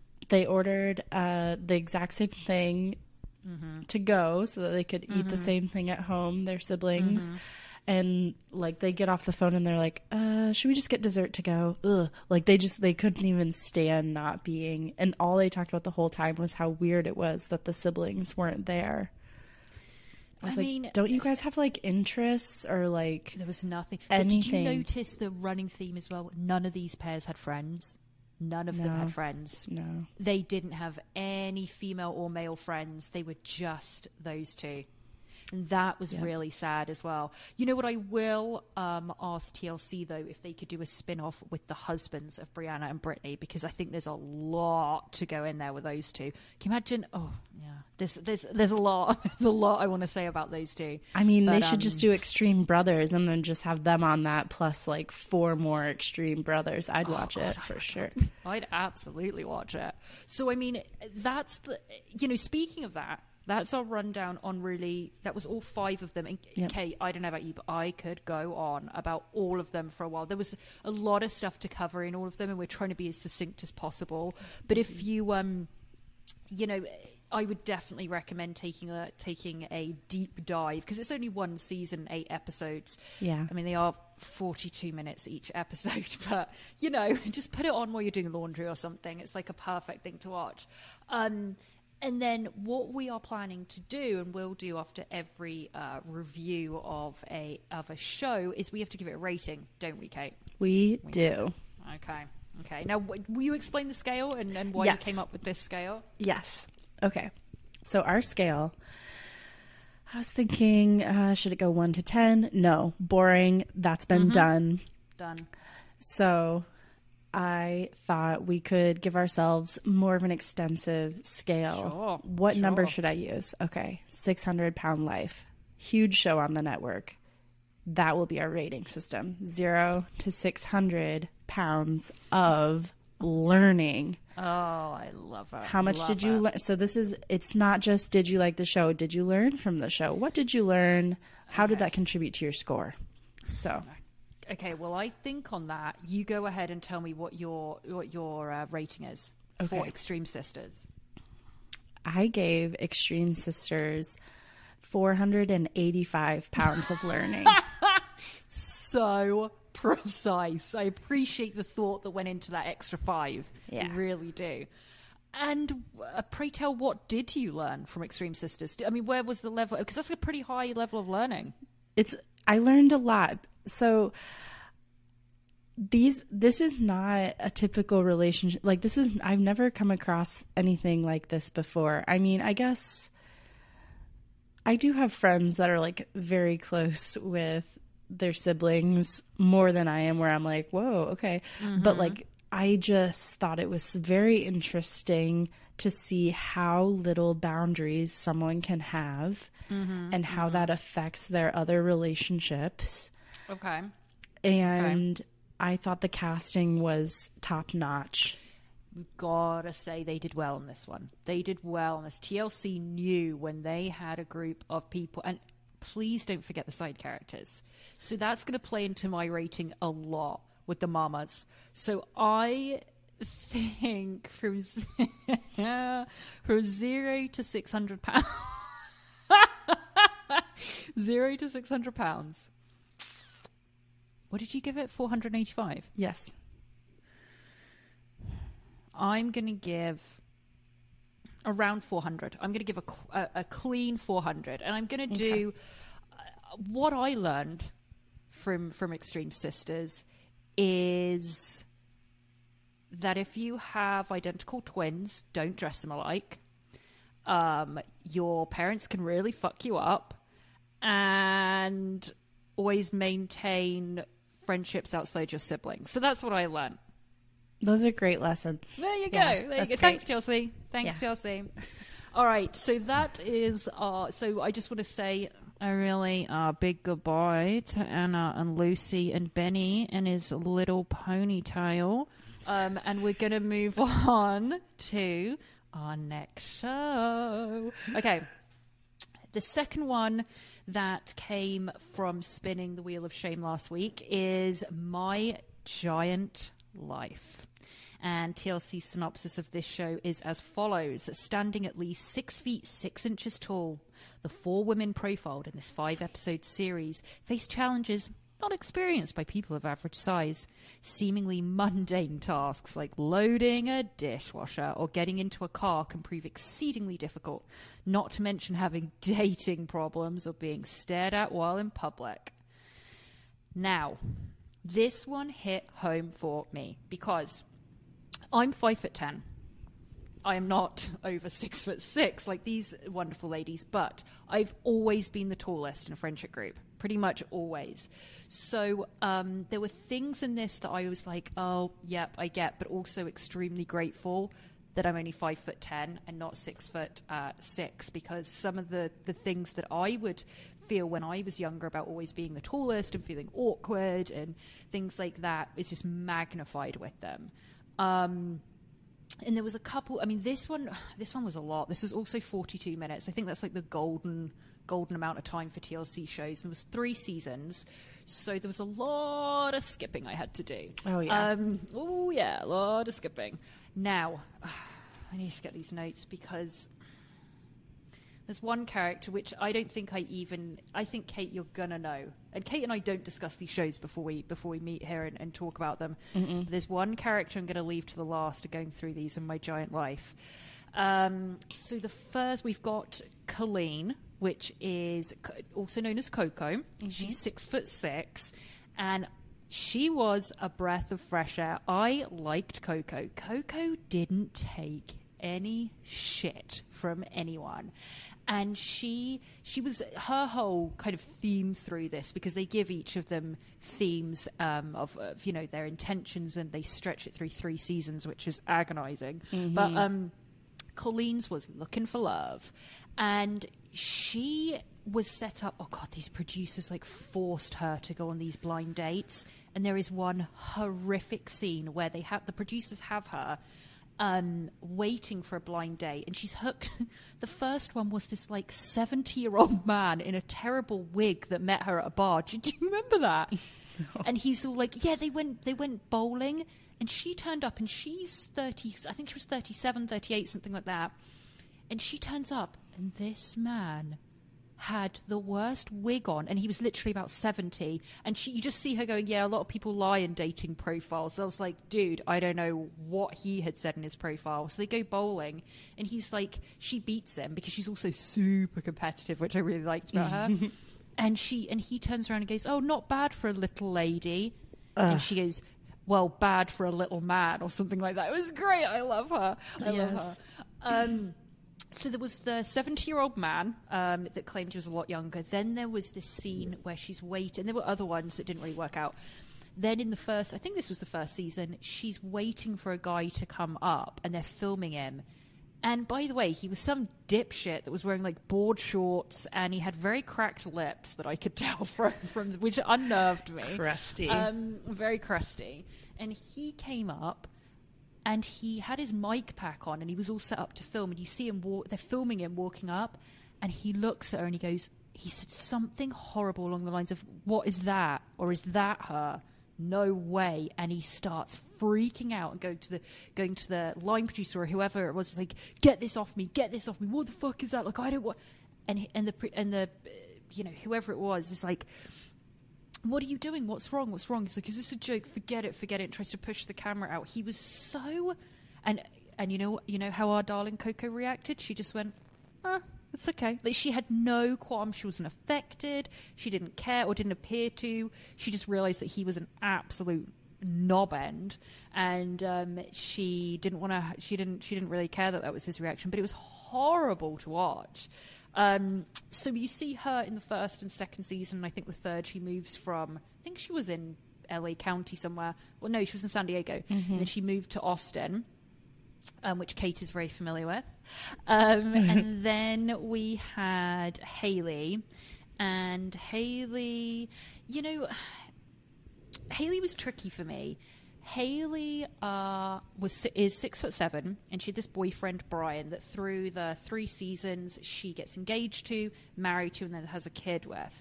the exact same thing to go so that they could eat the same thing at home. Their siblings. And like they get off the phone and they're like, should we just get dessert to go? Ugh. Like they couldn't even stand not being, and all they talked about the whole time was how weird it was that the siblings weren't there. I mean, don't you guys have like interests or like there was nothing? Anything. But did you notice the running theme as well? None of these pairs had friends. None of them had friends. No. They didn't have any female or male friends. They were just those two. And that was really sad as well. You know what, I will ask TLC, though, if they could do a spin-off with the husbands of Brianna and Brittany, because I think there's a lot to go in there with those two. Can you imagine? Oh, yeah. There's a lot. There's a lot I want to say about those two. I mean, they should just do Extreme Brothers and then just have them on that, plus like 4 more Extreme Brothers. I'd watch it for sure. I'd absolutely watch it. So, I mean, that's speaking of that, that's our rundown on that was all 5 of them. And Kate, I don't know about you, but I could go on about all of them for a while. There was a lot of stuff to cover in all of them, and we're trying to be as succinct as possible. But if you, I would definitely recommend taking a deep dive, because it's only one season, 8 episodes. Yeah. I mean, they are 42 minutes each episode, but just put it on while you're doing laundry or something. It's like a perfect thing to watch. And then what we are planning to do, and will do after every review of a show, is we have to give it a rating, don't we, Kate? We do. Okay. Now, will you explain the scale and why you came up with this scale? Yes. Okay. So our scale, I was thinking, should it go 1 to 10? No. Boring. That's been done. Done. So I thought we could give ourselves more of an extensive scale. Sure. What number should I use? Okay. 600 Pound Life. Huge show on the network. That will be our rating system. 0 to 600 pounds of learning. Oh, I love it. How much did you learn? So it's not just did you like the show? Did you learn from the show? What did you learn? How did that contribute to your score? So, okay. Well, I think on that, you go ahead and tell me what your rating is for Extreme Sisters. I gave Extreme Sisters 485 pounds of learning. So precise. I appreciate the thought that went into that extra 5. Yeah. I really do. And pray tell, what did you learn from Extreme Sisters? I mean, where was the level? Because that's a pretty high level of learning. I learned a lot. So this is not a typical relationship. Like I've never come across anything like this before. I mean, I guess I do have friends that are like very close with their siblings more than I am, where I'm like, whoa, okay. But like, I just thought it was very interesting to see how little boundaries someone can have and how that affects their other relationships. Okay. And I thought the casting was top notch. Gotta say they did well on this one. They did well on this. TLC knew when they had a group of people, and please don't forget the side characters. So that's going to play into my rating a lot with the mamas. So I think from 0 to 600 pounds. 0 to 600 pounds. What did you give it? 485? Yes. I'm going to give around 400. I'm going to give a clean 400. And I'm going to do what I learned from Extreme Sisters is that if you have identical twins, don't dress them alike. Your parents can really fuck you up, and always maintain friendships outside your siblings. So that's what I learned. Those are great lessons. There you go. Yeah, There you go. great. Thanks, Chelsea. Thanks, Chelsea. All right. So that is so I just want to say a really big goodbye to Anna and Lucy and Benny and his little ponytail. And we're going to move on to our next show. Okay. The second one that came from spinning the Wheel of Shame last week is My Giant Life. And TLC's synopsis of this show is as follows. Standing at least 6 feet 6 inches tall, the 4 women profiled in this 5-episode series face challenges not experienced by people of average size. Seemingly mundane tasks like loading a dishwasher or getting into a car can prove exceedingly difficult, not to mention having dating problems or being stared at while in public. Now, this one hit home for me because I'm 5'10". I am not over 6'6" like these wonderful ladies, but I've always been the tallest in a friendship group, pretty much always. So there were things in this that I was like, oh, yep, I get, but also extremely grateful that I'm only 5'10" and not 6'6", because some of the things that I would feel when I was younger about always being the tallest and feeling awkward and things like that is just magnified with them. And there was a couple, I mean, this one was a lot. This was also 42 minutes. I think that's like the golden amount of time for TLC shows. There was 3 seasons, so there was a lot of skipping I had to do. Oh, yeah. A lot of skipping. Now, I need to get these notes because There's one character which I don't think I think, Kate, you're gonna know. And Kate and I don't discuss these shows before we meet here and talk about them. There's one character I'm gonna leave to the last of going through these in my giant life. So the first, we've got Colleen, which is also known as Coco. She's 6'6", and she was a breath of fresh air. I liked Coco. Coco didn't take any shit from anyone. And she was, her whole kind of theme through this, because they give each of them themes of you know, their intentions, and they stretch it through 3 seasons, which is agonizing. But Colleen's was looking for love, and she was set up. Oh God, these producers like forced her to go on these blind dates, and there is one horrific scene where the producers have her waiting for a blind date, and she's hooked. The first one was this like 70-year-old man in a terrible wig that met her at a bar. Do you remember that? No. And he's all like, yeah, they went bowling, and she turned up, and she's 30, I think she was 37, 38, something like that. And she turns up, and this man had the worst wig on, and he was literally about 70, and you just see her going, yeah, a lot of people lie in dating profiles. So I was like, dude, I don't know what he had said in his profile. So they go bowling, and he's like, she beats him because she's also super competitive, which I really liked about her. and he turns around and goes, oh, not bad for a little lady. And she goes, well, bad for a little man, or something like that. It was great. I love her. I love her. So there was the 70-year-old man that claimed he was a lot younger. Then there was this scene where she's waiting. There were other ones that didn't really work out. Then in the first, I think this was the first season, she's waiting for a guy to come up, and they're filming him. And by the way, he was some dipshit that was wearing like board shorts, and he had very cracked lips that I could tell from which unnerved me. Crusty. Very crusty. And he came up, and he had his mic pack on, and he was all set up to film. And you see him they're filming him walking up, and he looks at her and he said something horrible along the lines of, what is that? Or is that her? No way. And he starts freaking out and going to the line producer or whoever it was, like, get this off me. What the fuck is that? Like, I don't want. And the you know, whoever it was is like, what are you doing? What's wrong? He's like, is this a joke? Forget it. And tries to push the camera out. He was so, and you know how our darling Coco reacted? She just went, it's okay. Like, she had no qualm. She wasn't affected. She didn't care, or didn't appear to. She just realized that he was an absolute knob end, and she didn't really care that was his reaction. But it was horrible to watch. So you see her in the first and second season, and I think the third she moves from, I think she was in LA County somewhere. Well, no, she was in San Diego. And then she moved to Austin, which Kate is very familiar with. And then we had Haley. And Haley, you know, Haley was tricky for me. Haley is 6'7", and she had this boyfriend, Brian, that through the 3 seasons she gets engaged to, married to, and then has a kid with.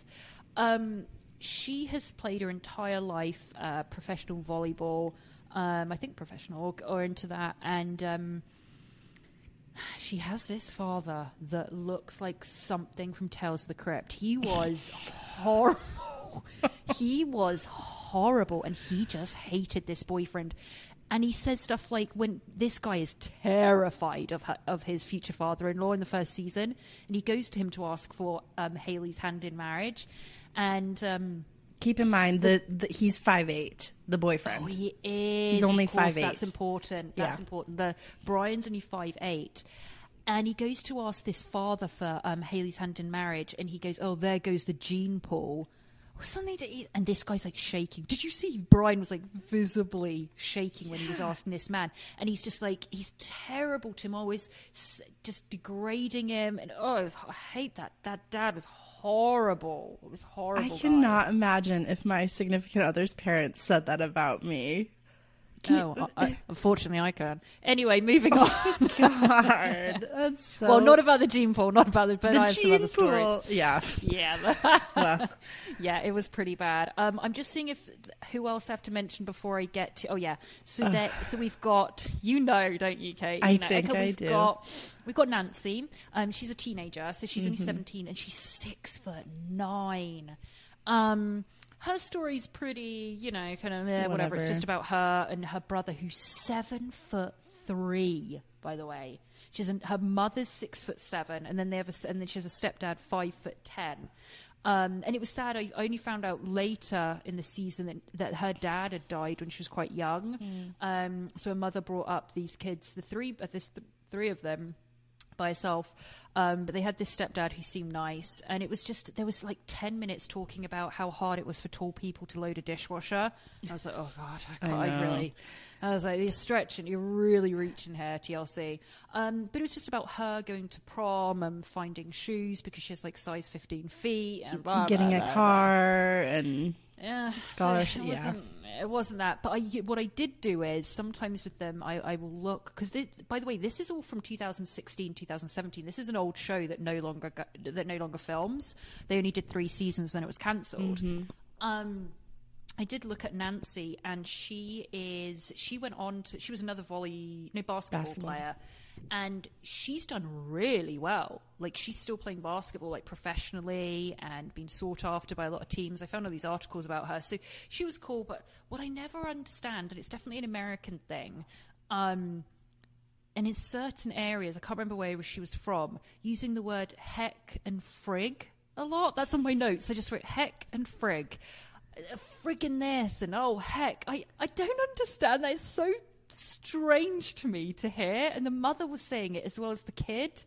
She has played her entire life professional volleyball, I think professional or into that, and she has this father that looks like something from Tales of the Crypt. He was horrible. He was horrible, and he just hated this boyfriend. And he says stuff like, when this guy is terrified of his future father-in-law in the first season, and he goes to him to ask for Haley's hand in marriage. And keep in mind that he's 5'8", the boyfriend. Oh, he is. He's only 5'8". That's important. That's important. The Brian's only 5'8". And he goes to ask this father for Haley's hand in marriage, and he goes, oh, there goes the gene pool. And this guy's like shaking. Did you see Brian was like visibly shaking when he was asking this man? And he's just like, he's terrible to him, always just degrading him. And I hate that. That dad was horrible. It was horrible. I cannot imagine if my significant other's parents said that about me. Unfortunately, I can. Anyway, moving on. God, that's so... Well, not about the gene pool, not about the... But I have some other stories. Yeah. Yeah. Yeah, it was pretty bad. I'm just seeing who else I have to mention before I get to... Oh, yeah. So we've got... You know, don't you, Kate? I think I do. We've got Nancy. She's a teenager, so she's only 17, and she's 6'9". Her story's pretty, kind of whatever. It's just about her and her brother, who's 7'3", by the way. Her mother's 6'7", and then and then she has a stepdad 5'10". And it was sad. I only found out later in the season that her dad had died when she was quite young. So her mother brought up these kids, the three of them, by herself, but they had this stepdad who seemed nice, and it was just, there was like 10 minutes talking about how hard it was for tall people to load a dishwasher. I was like, oh god, I was like, you're stretching, you're really reaching here, TLC. But it was just about her going to prom and finding shoes because she has like size 15 feet and blah, getting blah, a blah, car blah. And scholarship. So it wasn't that. But what I did do is sometimes with them, I will look, because by the way, this is all from 2016, 2017. This is an old show that no longer films. They only did 3 seasons, then it was cancelled. I did look at Nancy, and she went on to, she was another basketball player, and she's done really well. Like, she's still playing basketball like professionally and being sought after by a lot of teams. I found all these articles about her, so she was cool. But what I never understand, and it's definitely an American thing, and in certain areas, I can't remember where she was from, using the word heck and frig a lot. That's on my notes. I just wrote heck and frig. Friggin' this, and oh heck, I don't understand that. It's so strange to me to hear, and the mother was saying it as well as the kid.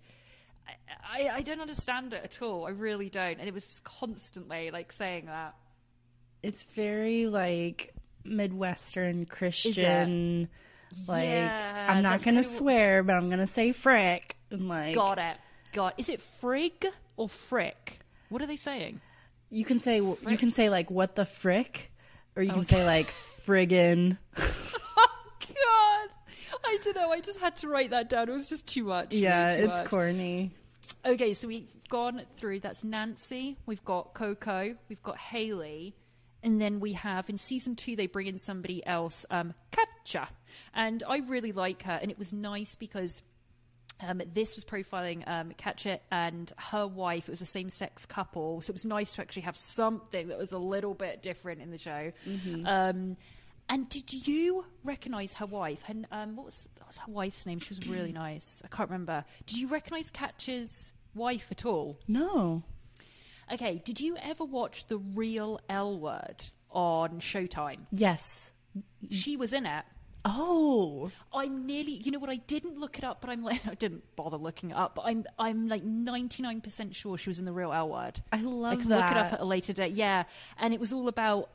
I don't understand it at all. I really don't. And it was just constantly like saying that. It's very like Midwestern Christian. Like, yeah, I'm not gonna swear, but I'm gonna say frick. And like, got it. Is it frig or frick? What are they saying? You can say like what the frick, or you can say like friggin'. Oh god, I don't know. I just had to write that down. It was just too much. Yeah, too it's much. corny. Okay, so we've gone through. That's Nancy. We've got Coco. We've got Haley. And then we have, in season 2, they bring in somebody else, Katja. And I really like her. And it was nice because this was profiling Katja and her wife. It was a same-sex couple. So it was nice to actually have something that was a little bit different in the show. Mm-hmm. And did you recognise her wife? And what was her wife's name? She was really nice. I can't remember. Did you recognise Katja's wife at all? No. Okay, did you ever watch The Real L Word on Showtime? Yes. She was in it. Oh. I'm nearly, you know what, I didn't look it up, but I didn't bother looking it up, but I'm like 99% sure she was in The Real L Word. I love that. I can look it up at a later date. Yeah, and it was all about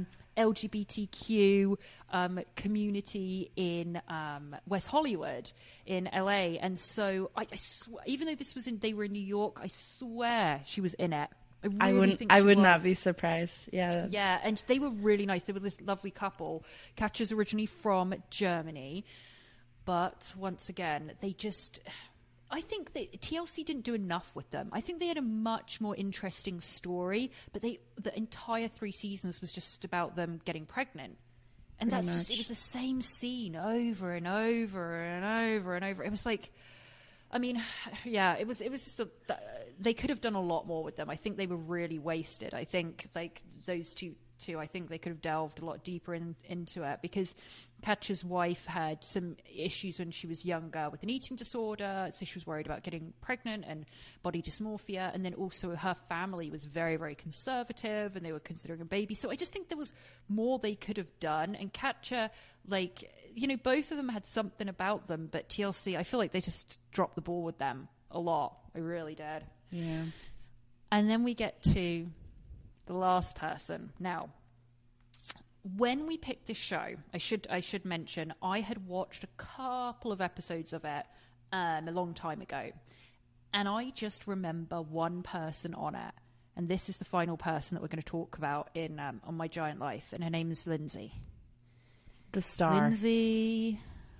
LGBTQ community in West Hollywood in LA. And so I swear, even though they were in New York, I swear she was in it. I would not be surprised. Yeah. Yeah, and they were really nice. They were this lovely couple. Katja's originally from Germany, but once again, I think TLC didn't do enough with them. I think they had a much more interesting story, but the entire 3 seasons was just about them getting pregnant. And it was the same scene over and over and over and over. It was like, I mean, yeah, it was just they could have done a lot more with them. I think they were really wasted. I think like those two, I think they could have delved a lot deeper into it, because Katja's wife had some issues when she was younger with an eating disorder, so she was worried about getting pregnant and body dysmorphia, and then also her family was very, very conservative and they were considering a baby. So I just think there was more they could have done. And Katja, like, you know, both of them had something about them, but TLC, I feel like they just dropped the ball with them a lot. I really did. Yeah. And then we get to the last person. Now, when we picked this show, I should mention I had watched a couple of episodes of it a long time ago, and I just remember one person on it, and this is the final person that we're going to talk about in on My Giant Life, and her name is Lindsay. The star. Lindsay.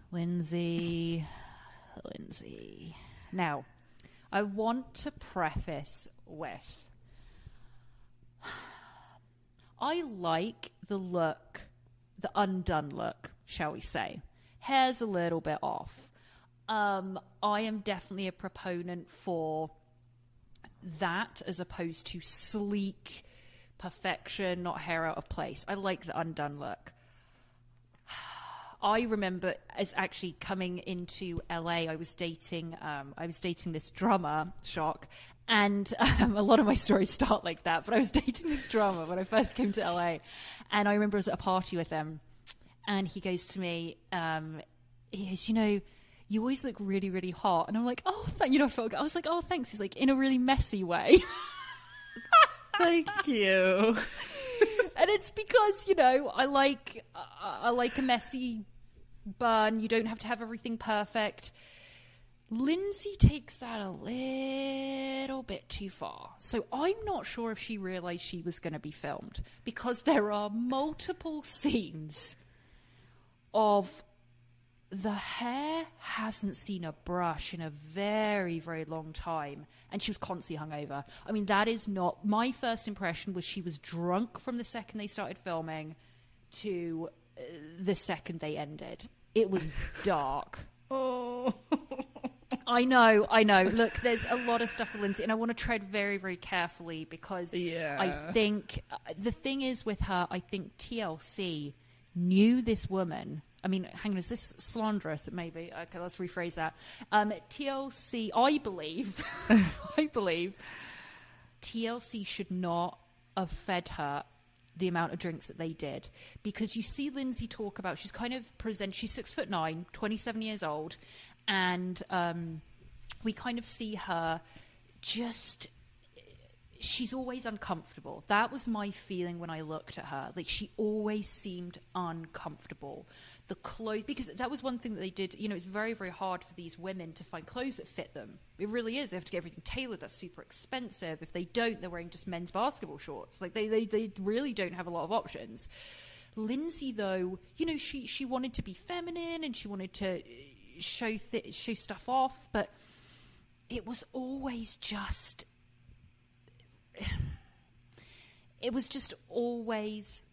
Now, I want to preface with, I like the look, the undone look, shall we say. Hair's a little bit off. I am definitely a proponent for that as opposed to sleek perfection, not hair out of place. I like the undone look. I remember as actually coming into LA, I was dating this drummer, shock, and a lot of my stories start like that, but I was dating this drummer when I first came to LA, and I remember I was at a party with him, and he goes to me, he goes, you always look really, really hot. And I'm like, oh, I was like, oh, thanks. He's like, in a really messy way. Thank you. And it's because, I like a messy bun. You don't have to have everything perfect. Lindsay takes that a little bit too far. So I'm not sure if she realized she was going to be filmed, because there are multiple scenes of the hair hasn't seen a brush in a very, very long time. And she was constantly hungover. I mean, that is not... My first impression was she was drunk from the second they started filming to the second they ended. It was dark. Oh. I know. Look, there's a lot of stuff with Lindsay, and I want to tread very, very carefully because I think... the thing is with her, I think TLC knew this woman... I mean, hang on, is this slanderous? Maybe. Okay, let's rephrase that. TLC, I believe TLC should not have fed her the amount of drinks that they did. Because you see Lindsay talk about, she's 6'9", 27 years old, and we kind of see her just... She's always uncomfortable. That was my feeling when I looked at her. Like, she always seemed uncomfortable. The clothes, because that was one thing that they did. It's very, very hard for these women to find clothes that fit them. It really is. They have to get everything tailored. That's super expensive. If they don't, they're wearing just men's basketball shorts. Like, they really don't have a lot of options. Lindsay, though, she wanted to be feminine and she wanted to show stuff off, but it was always just... It was just always...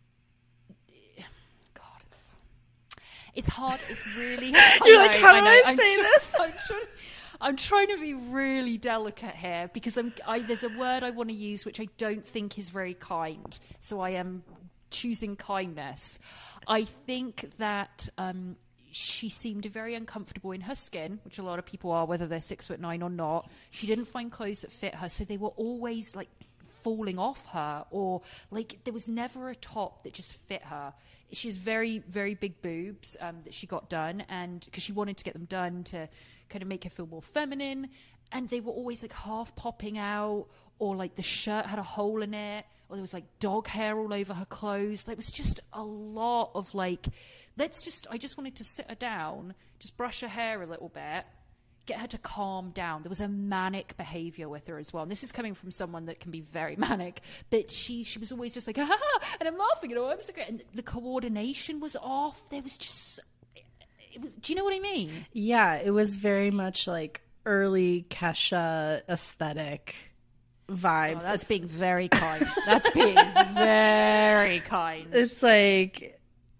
God, it's hard. It's really... You're like, how do I say this? I'm trying to be really delicate here because there's a word I want to use which I don't think is very kind. So I am choosing kindness. I think that... she seemed very uncomfortable in her skin, which a lot of people are, whether they're 6'9" or not. She didn't find clothes that fit her, so they were always like falling off her, or like there was never a top that just fit her. She has very, very big boobs that she got done, and because she wanted to get them done to kind of make her feel more feminine, and they were always like half popping out, or like the shirt had a hole in it, or there was like dog hair all over her clothes. There was just a lot of like... I just wanted to sit her down, just brush her hair a little bit, get her to calm down. There was a manic behavior with her as well. And this is coming from someone that can be very manic, but she was always just like, and I'm laughing, I'm so great. And the coordination was off. There was just, do you know what I mean? Yeah, it was very much like early Kesha aesthetic vibes. Oh, that's being very kind. That's being very kind. It's like...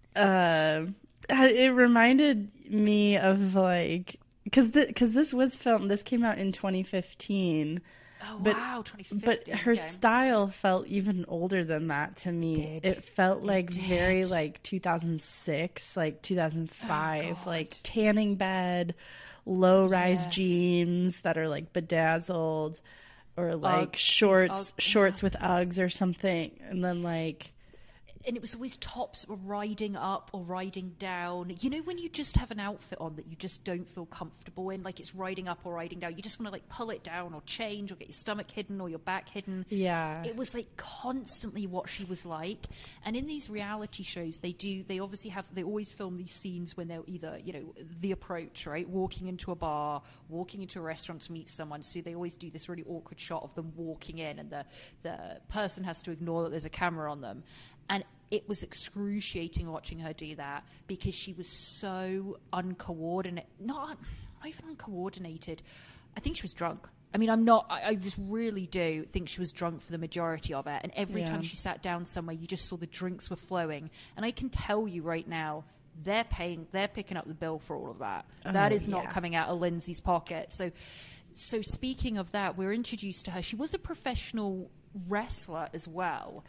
it reminded me of like because this was filmed. This came out in 2015. Oh but, wow, 2015. But her style felt even older than that to me. It felt like very like 2006, like 2005, like tanning bed, low rise jeans that are like bedazzled, or like shorts with Uggs or something, and then like. And it was always tops or riding up or riding down. You know when you just have an outfit on that you just don't feel comfortable in, like it's riding up or riding down. You just want to like pull it down or change or get your stomach hidden or your back hidden. Yeah. It was like constantly what she was like. And in these reality shows, they always film these scenes when they're either, the approach, right? Walking into a bar, walking into a restaurant to meet someone. So they always do this really awkward shot of them walking in, and the person has to ignore that there's a camera on them. And it was excruciating watching her do that because she was so uncoordinated. Not even uncoordinated. I think she was drunk. I mean, I just really do think she was drunk for the majority of it. And every time she sat down somewhere, you just saw the drinks were flowing. And I can tell you right now, they're picking up the bill for all of that. That is not coming out of Lindsay's pocket. So speaking of that, we're introduced to her. She was a professional wrestler as well.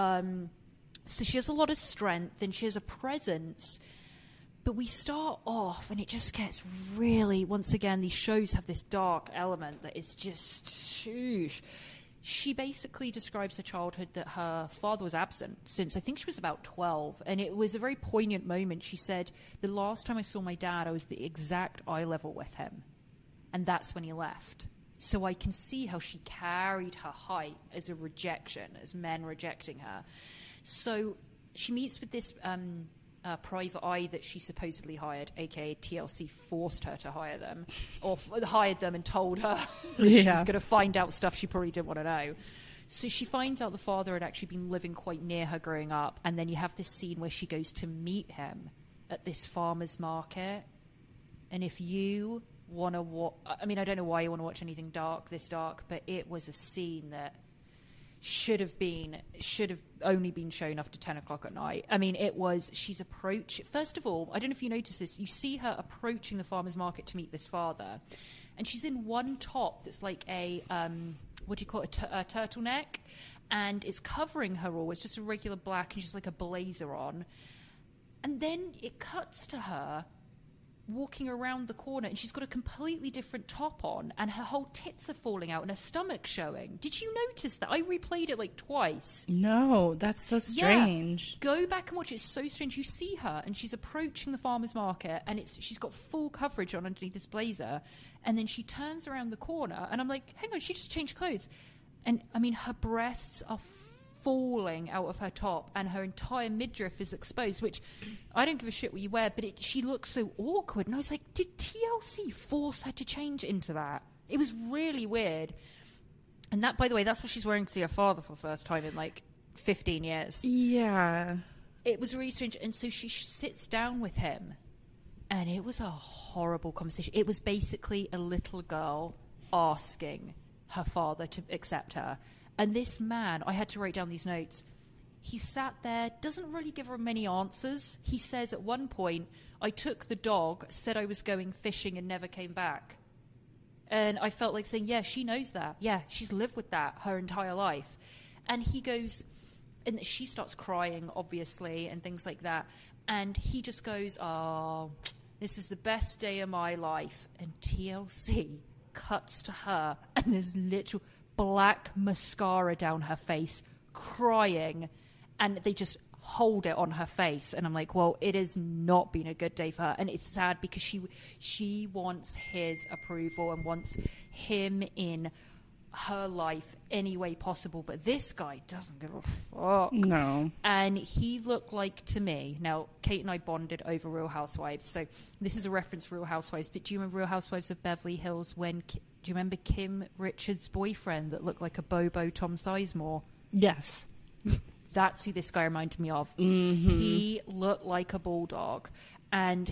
So she has a lot of strength and she has a presence. But we start off and it just gets really, once again, these shows have this dark element that is just, shoosh. She basically describes her childhood that her father was absent since I think she was about 12. And it was a very poignant moment. She said, the last time I saw my dad, I was the exact eye level with him. And that's when he left. So I can see how she carried her height as a rejection, as men rejecting her. So she meets with this private eye that she supposedly hired, aka TLC forced her to hire them, or hired them and told her that she was going to find out stuff she probably didn't want to know. So she finds out the father had actually been living quite near her growing up, and then you have this scene where she goes to meet him at this farmer's market. And if you want to I mean, I don't know why you want to watch anything this dark, but it was a scene that should have only been shown after 10 o'clock at night. I mean, first of all, I don't know if you noticed this, you see her approaching the farmer's market to meet this father, and she's in one top that's like a, what do you call it, a turtleneck, and it's covering her all. It's just a regular black, and she's like a blazer on. And then it cuts to her walking around the corner, and she's got a completely different top on, and her whole tits are falling out and her stomach showing. Did you notice that? I replayed it like twice. No, that's so strange. Yeah. Go back and watch it. It's so strange. You see her and she's approaching the farmer's market, and she's got full coverage on underneath this blazer, and then she turns around the corner and I'm like, hang on, she just changed clothes. And I mean, her breasts are falling out of her top and her entire midriff is exposed, which I don't give a shit what you wear, but she looks so awkward. And I was like, did TLC force her to change into that? It was really weird. And that, by the way, that's what she's wearing to see her father for the first time in like 15 years. Yeah. It was really strange. And so she sits down with him, and it was a horrible conversation. It was basically a little girl asking her father to accept her. And this man, I had to write down these notes, he sat there, doesn't really give her many answers. He says at one point, I took the dog, said I was going fishing, and never came back. And I felt like saying, yeah, she knows that. Yeah, she's lived with that her entire life. And he goes, and she starts crying, obviously, and things like that. And he just goes, oh, this is the best day of my life. And TLC cuts to her, and there's literal black mascara down her face, crying, and they just hold it on her face. And I'm like, well, it has not been a good day for her. And it's sad because she wants his approval and wants him in her life any way possible, but this guy doesn't give a fuck. No. And he looked like, to me, now Kate and I bonded over Real Housewives, so this is a reference for Real Housewives, but do you remember Real Housewives of Beverly Hills when do you remember Kim Richards' boyfriend that looked like a Bobo Tom Sizemore? Yes. That's who this guy reminded me of. Mm-hmm. He looked like a bulldog, and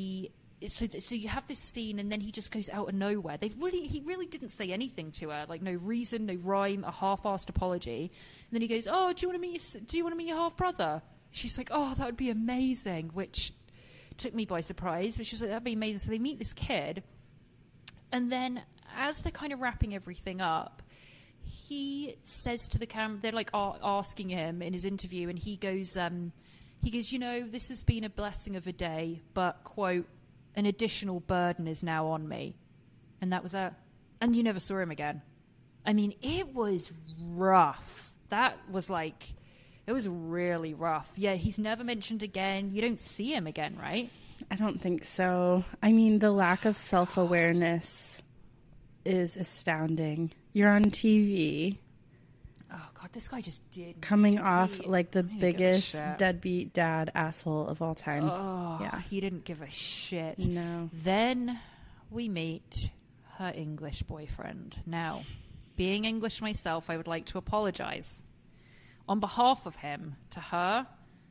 so you have this scene, and then he just goes out of nowhere. He really didn't say anything to her, like no reason, no rhyme, a half-assed apology. And then he goes, "Oh, do you want to meet your half brother?" She's like, "Oh, that would be amazing," which took me by surprise. But she was like, "That'd be amazing." So they meet this kid, and then as they're kind of wrapping everything up, he says to the camera, they're like asking him in his interview, and he goes, "You know, this has been a blessing of a day, but quote, an additional burden is now on me." And that was that. And you never saw him again. I mean, it was rough. That was like, it was really rough. Yeah, he's never mentioned again. You don't see him again, right? I don't think so. I mean, the lack of self-awareness is astounding. You're on TV. Oh, God, this guy just did. Coming off like the biggest deadbeat dad asshole of all time. Oh, yeah. He didn't give a shit. No. Then we meet her English boyfriend. Now, being English myself, I would like to apologize on behalf of him to her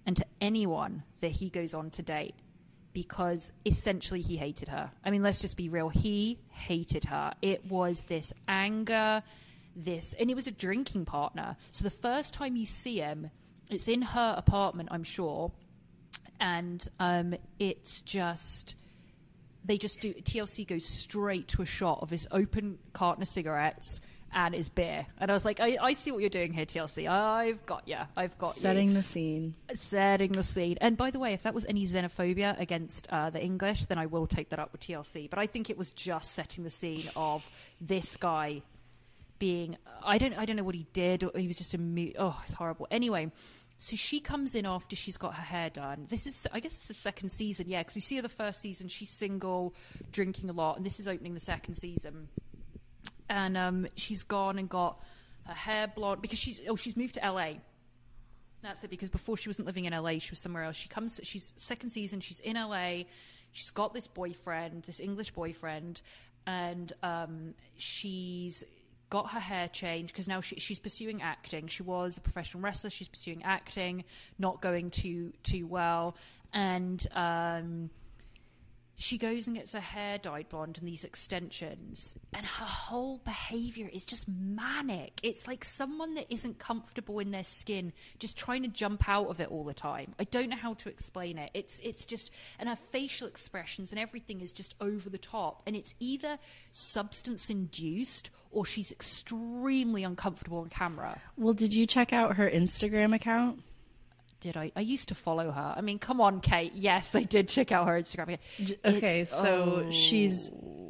and to anyone that he goes on to date, because essentially he hated her. I mean, let's just be real. He hated her. It was this anger, and it was a drinking partner. So the first time you see him, it's in her apartment, I'm sure. And it's just, TLC goes straight to a shot of his open carton of cigarettes and his beer. And I was like, I see what you're doing here, TLC. I've got you. Setting the scene. Setting the scene. And by the way, if that was any xenophobia against the English, then I will take that up with TLC. But I think it was just setting the scene of this guy being, I don't know what he did. He was just it's horrible. Anyway, so she comes in after she's got her hair done. I guess it's the second season, yeah, because we see her the first season, she's single, drinking a lot, and this is opening the second season. And she's gone and got her hair blonde because she's moved to LA. That's it, because before she wasn't living in LA, she was somewhere else. She's second season, she's in LA. She's got this boyfriend, this English boyfriend, and she's got her hair changed because now she's pursuing acting. She was a professional wrestler. She's pursuing acting, not going too well, and she goes and gets her hair dyed blonde and these extensions, and her whole behavior is just manic. It's like someone that isn't comfortable in their skin, just trying to jump out of it all the time. I don't know how to explain it. It's just, and her facial expressions and everything is just over the top, and it's either substance induced or she's extremely uncomfortable on camera. Well, did you check out her Instagram account? Did I? I used to follow her. I mean, come on, Kate. Yes, I did check out her Instagram. Okay, she's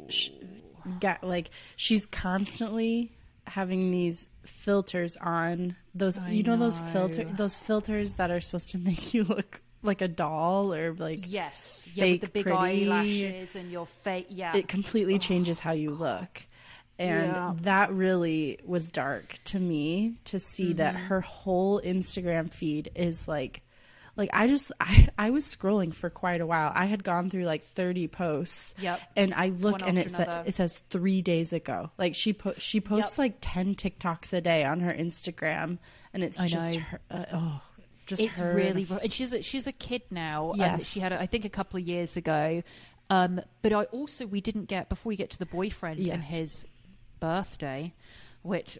constantly having these filters on. Those those filters that are supposed to make you look like a doll or like yes, fake, yeah, with the big pretty eyelashes and your face. Yeah, it completely changes how you look. And that really was dark to me to see that her whole Instagram feed is like I was scrolling for quite a while. I had gone through like 30 posts. Yep. And I look and it says 3 days ago. Like she posts like 10 TikToks a day on her Instagram, and it's just her, it's her. Really, and she's a kid now. Yes. She had, I think, a couple of years ago. But we didn't get, before we get to the boyfriend and his birthday, which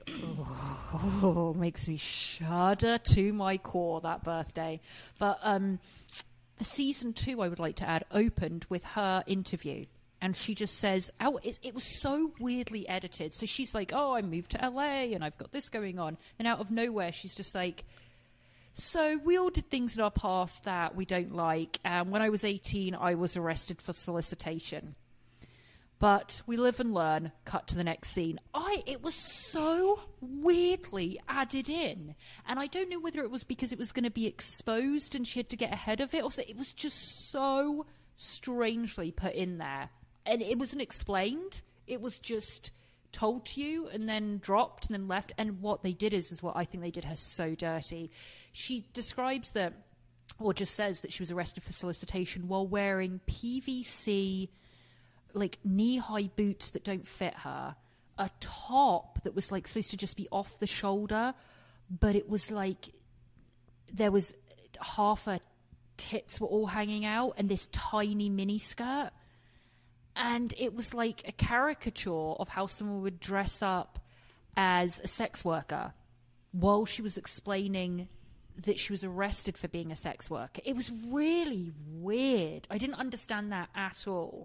makes me shudder to my core, that birthday. But the season 2, I would like to add, opened with her interview, and she just says, it was so weirdly edited. So she's like, I moved to LA and I've got this going on, and out of nowhere she's just like, so we all did things in our past that we don't like, and when I was 18 I was arrested for solicitation. But we live and learn. Cut to the next scene. It was so weirdly added in. And I don't know whether it was because it was going to be exposed and she had to get ahead of it, or so. It was just so strangely put in there. And it wasn't explained. It was just told to you and then dropped and then left. And what they did is what I think they did her so dirty. She describes that, or just says that she was arrested for solicitation while wearing PVC like knee-high boots that don't fit her, a top that was like supposed to just be off the shoulder, but it was like there was half her tits were all hanging out, and this tiny mini skirt, and it was like a caricature of how someone would dress up as a sex worker while she was explaining that she was arrested for being a sex worker. It was really weird. I didn't understand that at all.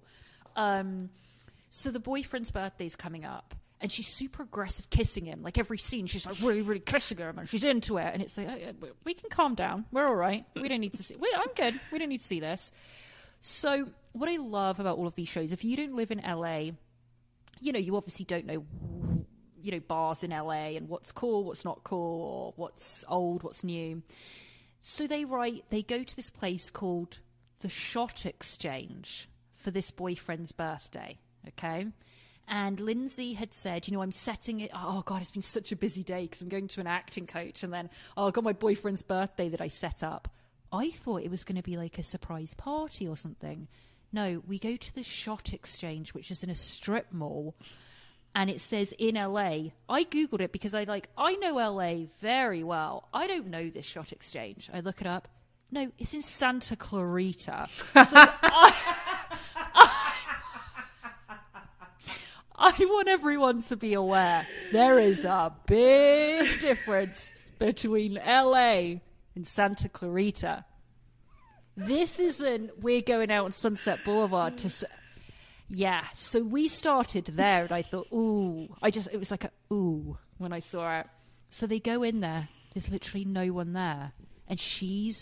So the boyfriend's birthday's coming up, and she's super aggressive kissing him. Like every scene, she's like really, really kissing him, and she's into it. And it's like, we can calm down. We're all right. We don't need to see. I'm good. We don't need to see this. So what I love about all of these shows, if you don't live in LA, you obviously don't know, bars in LA and what's cool, what's not cool, or what's old, what's new. So they go to this place called the Shot Exchange for this boyfriend's birthday, okay? And Lindsay had said, I'm setting it... Oh, God, it's been such a busy day because I'm going to an acting coach, and then, I've got my boyfriend's birthday that I set up. I thought it was going to be like a surprise party or something. No, we go to the Shot Exchange, which is in a strip mall, and it says in LA. I Googled it because I know LA very well. I don't know this Shot Exchange. I look it up. No, it's in Santa Clarita. So I want everyone to be aware there is a big difference between LA and Santa Clarita. This isn't, we're going out on Sunset Boulevard to... Yeah, so we started there, and I thought, ooh. It was like a ooh when I saw it. So they go in there. There's literally no one there. And she's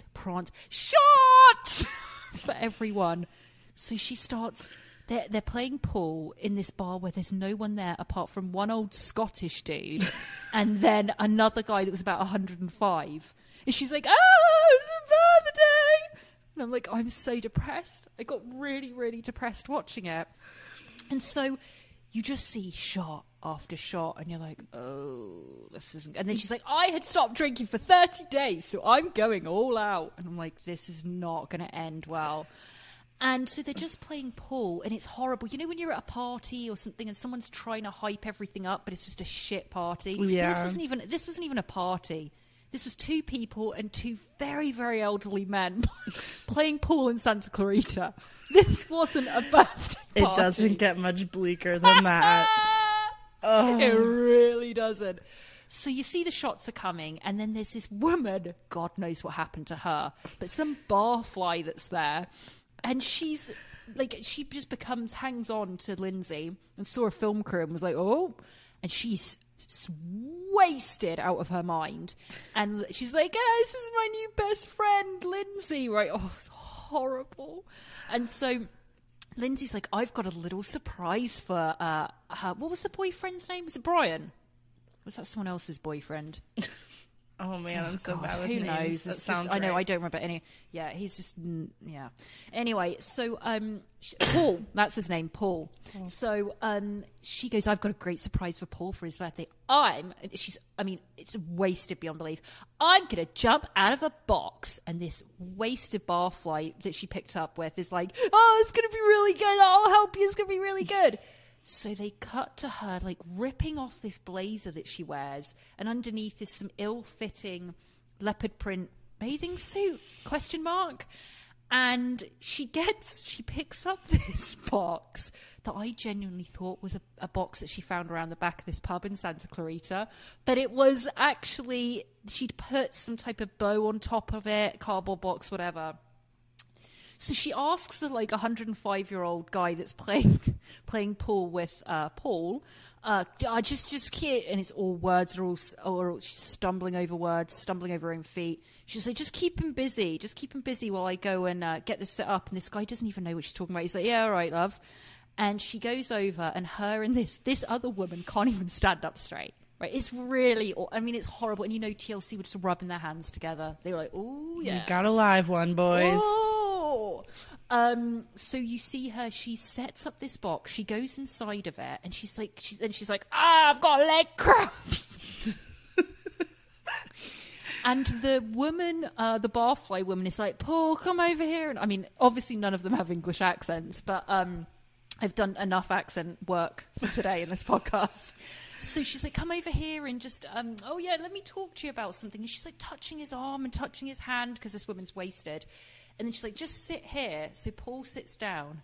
shot for everyone. So she starts... They're playing pool in this bar where there's no one there apart from one old Scottish dude and then another guy that was about 105. And she's like, it's a birthday! And I'm like, I'm so depressed. I got really, really depressed watching it. And so you just see shot after shot and you're like, oh, this isn't... And then she's like, I had stopped drinking for 30 days, so I'm going all out. And I'm like, this is not going to end well. And so they're just playing pool, and it's horrible. You know when you're at a party or something and someone's trying to hype everything up, but it's just a shit party? Yeah. This wasn't even a party. This was two people and two very, very elderly men playing pool in Santa Clarita. This wasn't a birthday party. It doesn't get much bleaker than that. Oh. It really doesn't. So you see the shots are coming, and then there's this woman, God knows what happened to her, but some barfly that's there. And she's like, she just hangs on to Lindsay and saw a film crew and was like, oh, and she's wasted out of her mind. And she's like, this is my new best friend, Lindsay, right? Oh, it's horrible. And so Lindsay's like, I've got a little surprise for her. What was the boyfriend's name? Was it Brian? Was that someone else's boyfriend? Oh man, I'm so bad with who names. knows? I know, I don't remember any. Yeah, he's just yeah. Anyway, so Paul, that's his name, Paul. Oh. So she goes, I've got a great surprise for Paul for his birthday. It's wasted beyond belief. I'm gonna jump out of a box, and this wasted barfly that she picked up with is like, oh, it's gonna be really good. I'll help you. It's gonna be really good. So they cut to her, like, ripping off this blazer that she wears, and underneath is some ill-fitting leopard print bathing suit, ? And she picks up this box that I genuinely thought was a box that she found around the back of this pub in Santa Clarita. But it was actually, she'd put some type of bow on top of it, cardboard box, whatever. So she asks the 105-year-old guy that's playing pool with Paul, just cute, and it's all words or she's stumbling over words, stumbling over her own feet. She's like, just keep him busy while I go and get this set up. And this guy doesn't even know what she's talking about. He's like, yeah, all right, love. And she goes over, and her and this other woman can't even stand up straight. Right, it's really, it's horrible. And TLC were just rubbing their hands together. They were like, oh yeah, you got a live one, boys. So you see her, she sets up this box, she goes inside of it, and she's like, I've got leg cramps. And the woman, the barfly woman, is like, Paul, come over here. And obviously none of them have English accents, but I've done enough accent work for today in this podcast. So she's like, come over here and just, let me talk to you about something. And she's like touching his arm and touching his hand because this woman's wasted. And then she's like, just sit here. So Paul sits down.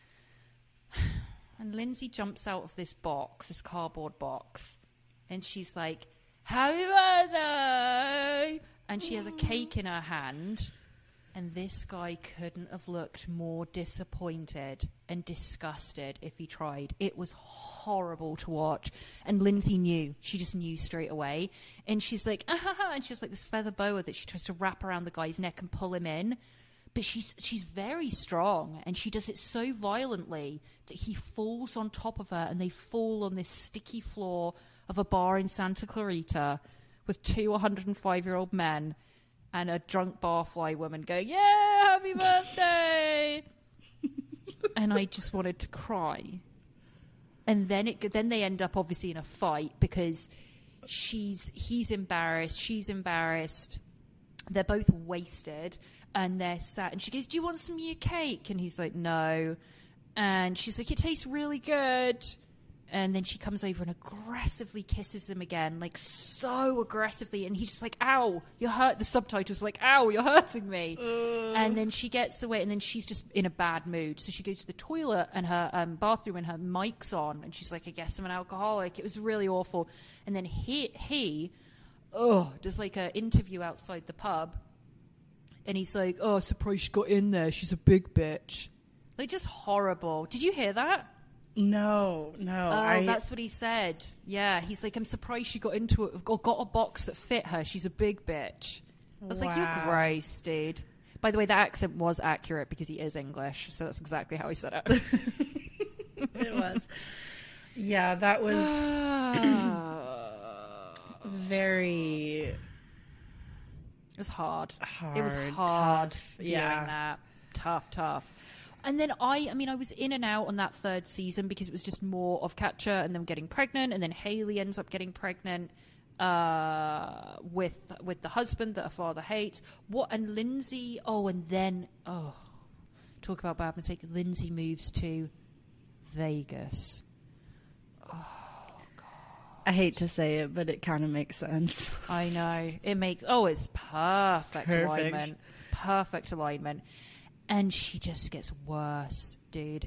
And Lindsay jumps out of this box, this cardboard box. And she's like, happy birthday! And she has a cake in her hand. And this guy couldn't have looked more disappointed and disgusted if he tried. It was horrible to watch. And Lindsay knew. She just knew straight away. And she's like, and she has like this feather boa that she tries to wrap around the guy's neck and pull him in. But she's very strong, and she does it so violently that he falls on top of her, and they fall on this sticky floor of a bar in Santa Clarita with two 105-year-old men and a drunk barfly woman going, yeah, happy birthday. And I just wanted to cry. And then they end up obviously in a fight because he's embarrassed, she's embarrassed. They're both wasted. And they're sat, and she goes, do you want some of your cake? And he's like, no. And she's like, it tastes really good. and then she comes over and aggressively kisses him again, like so aggressively, and he's just like, ow, you're hurt. The subtitles are like, ow, you're hurting me. And then she gets away, and then she's just in a bad mood, so she goes to the toilet and her bathroom, and her mic's on, and she's like, I guess I'm an alcoholic. It was really awful. And then he does like an interview outside the pub, and he's like, oh, surprised she got in there, she's a big bitch. Like, just horrible. Did you hear that? No. Oh, that's what he said. Yeah, he's like, I'm surprised she got into it, or got a box that fit her. She's a big bitch. I was like, you're gross, dude. By the way, that accent was accurate because he is English, so that's exactly how he said it. It was. Yeah, that was very... It was hard. Hard, It was hard tough, viewing yeah. that. Tough. And then I was in and out on that third season because it was just more of Katja and them getting pregnant, and then Haley ends up getting pregnant with the husband that her father hates. And Lindsay, talk about bad mistake. Lindsay moves to Vegas. I hate to say it, but it kind of makes sense. I know. It makes... Oh, it's perfect alignment. Perfect alignment. And she just gets worse, dude.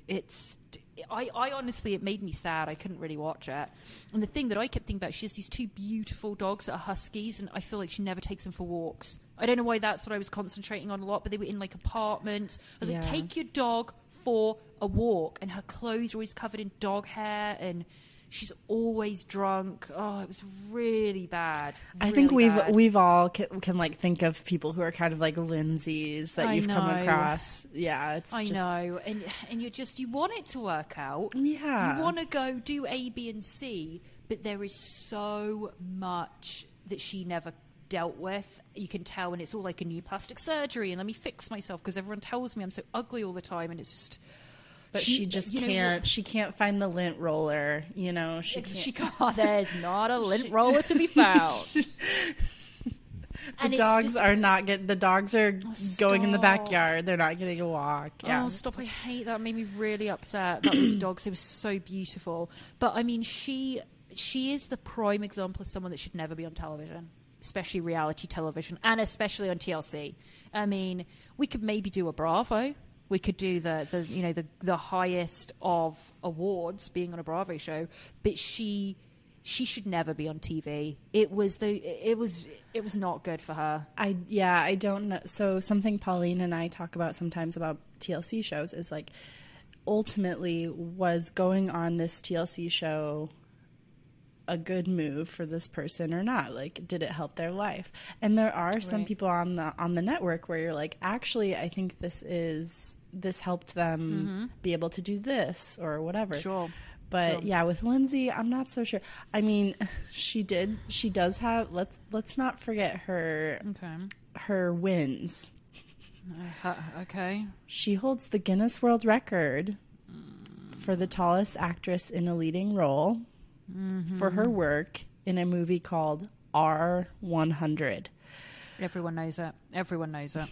I honestly, it made me sad. I couldn't really watch it. And the thing that I kept thinking about, she has these two beautiful dogs that are huskies, and I feel like she never takes them for walks. I don't know why that's what I was concentrating on a lot, but they were in like apartments. I was like, take your dog for a walk. And her clothes are always covered in dog hair, and she's always drunk. Oh, it was really bad. I think we've all can like think of people who are kind of like Lindsay's that you've come across. Yeah, I know, and you want it to work out. Yeah, you want to go do A, B, and C, but there is so much that she never dealt with. You can tell, and it's all like a new plastic surgery, and let me fix myself because everyone tells me I'm so ugly all the time, and it's just. But she just can't. She can't find the lint roller. You know, she can't. There's not a lint roller to be found. The dogs are going in the backyard. They're not getting a walk. Yeah. Oh, stop! I hate that. It made me really upset. That those dogs. They were so beautiful. But I mean, she is the prime example of someone that should never be on television, especially reality television, and especially on TLC. I mean, we could maybe do a Bravo. We could do the highest of awards being on a Bravo show, but she should never be on TV. It was not good for her. I don't know. So something Pauline and I talk about sometimes about TLC shows is like, ultimately, was going on this TLC show a good move for this person or not? Like, did it help their life? And there are some people on the network where you're like, actually, I think this helped them be able to do this or whatever. Sure. But yeah, with Lindsay, I'm not so sure. I mean, she does have, let's not forget her wins. Okay. She holds the Guinness World Record for the tallest actress in a leading role. For her work in a movie called R100. Everyone knows it.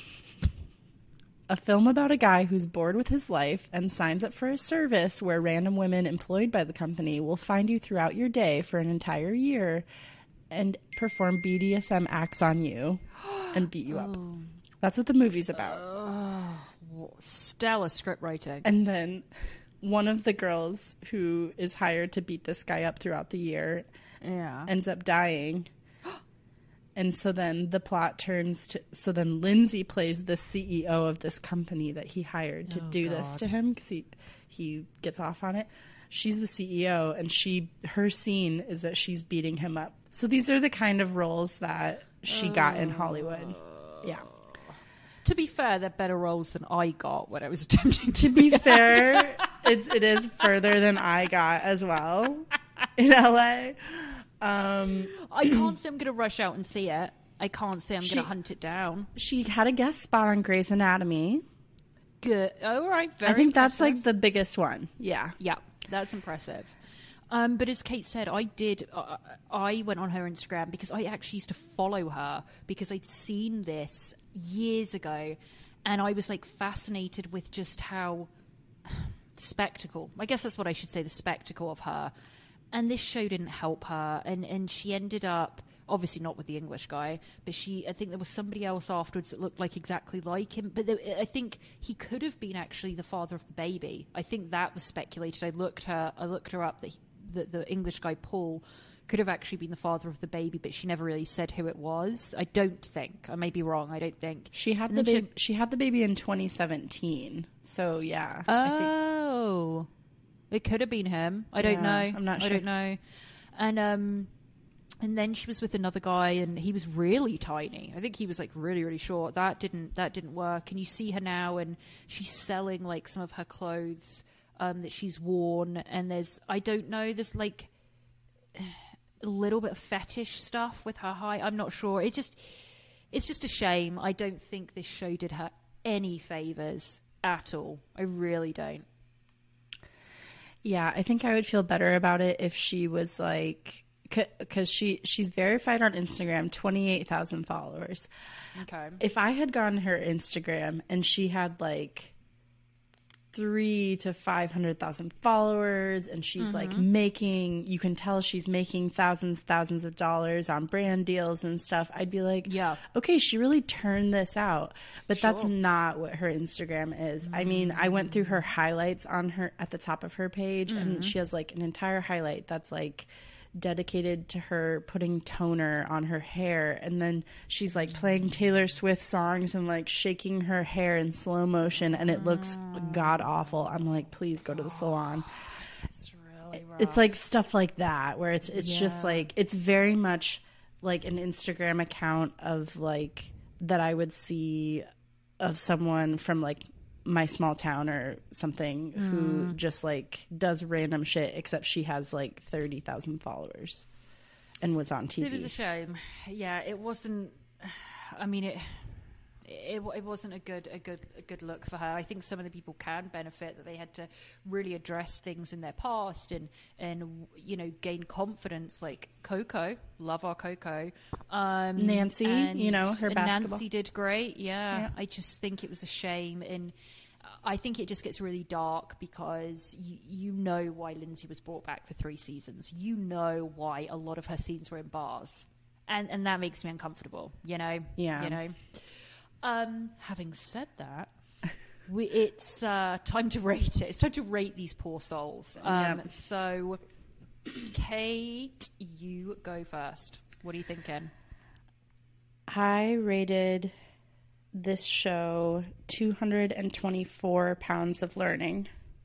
A film about a guy who's bored with his life and signs up for a service where random women employed by the company will find you throughout your day for an entire year and perform BDSM acts on you and beat you up. That's what the movie's about. Stellar script writing. And then one of the girls who is hired to beat this guy up throughout the year ends up dying. And so then the plot turns to... So then Lindsay plays the CEO of this company that he hired to do this to him because he gets off on it. She's the CEO, and her scene is that she's beating him up. So these are the kind of roles that she got in Hollywood. Yeah. To be fair, they're better roles than I got when I was attempting to be fair, it is further than I got as well in LA. I can't say I'm going to rush out and see it. I can't say I'm going to hunt it down. She had a guest spot on Grey's Anatomy. Good. All right. I think that's like the biggest one. Yeah. Yeah. That's impressive. But as Kate said, I went on her Instagram because I actually used to follow her because I'd seen this years ago, and I was like fascinated with just how spectacle. I guess that's what I should say, the spectacle of her. And this show didn't help her. And she ended up, obviously not with the English guy, but I think there was somebody else afterwards that looked like exactly like him. But I think he could have been actually the father of the baby. I think that was speculated. I looked her up that the English guy, Paul, could have actually been the father of the baby, but she never really said who it was. I don't think. I may be wrong. I don't think. She had the baby. She had the baby in 2017. So yeah. Oh. It could have been him. I don't know. I'm not sure. I don't know. And then she was with another guy, and he was really tiny. I think he was like really, really short. That didn't work. And you see her now, and she's selling like some of her clothes that she's worn. And there's like a little bit of fetish stuff with her height. I'm not sure. It's just a shame. I don't think this show did her any favors at all. I really don't. Yeah, I think I would feel better about it if she was like, because she's verified on Instagram, 28,000 followers. Okay. If I had gone to her Instagram and she had like 300,000 to 500,000 followers, and she's like you can tell she's making thousands of dollars on brand deals and stuff, I'd be like, yeah, okay, she really turned this out. But that's not what her Instagram is. I mean, I went through her highlights at the top of her page, and she has like an entire highlight that's like dedicated to her putting toner on her hair, and then she's like playing Taylor Swift songs and like shaking her hair in slow motion, and it looks god awful. I'm like, please go to the salon. It's really rough. It's like stuff like that where it's just like, it's very much like an Instagram account of like that I would see of someone from like my small town or something who just like does random shit, except she has like 30,000 followers and was on TV. It was a shame. Yeah, it wasn't. I mean, it wasn't a good look for her. I think some of the people can benefit that they had to really address things in their past and you know, gain confidence. Like Coco, love our Coco. Nancy, you know, her basketball. Nancy did great. Yeah, I just think it was a shame, and I think it just gets really dark because you know why Lindsay was brought back for 3 seasons. You know why a lot of her scenes were in bars, and that makes me uncomfortable. You know, yeah, you know. Having said that, it's time to rate it. It's time to rate these poor souls. So, Kate, you go first. What are you thinking? I rated this show 224 pounds of learning.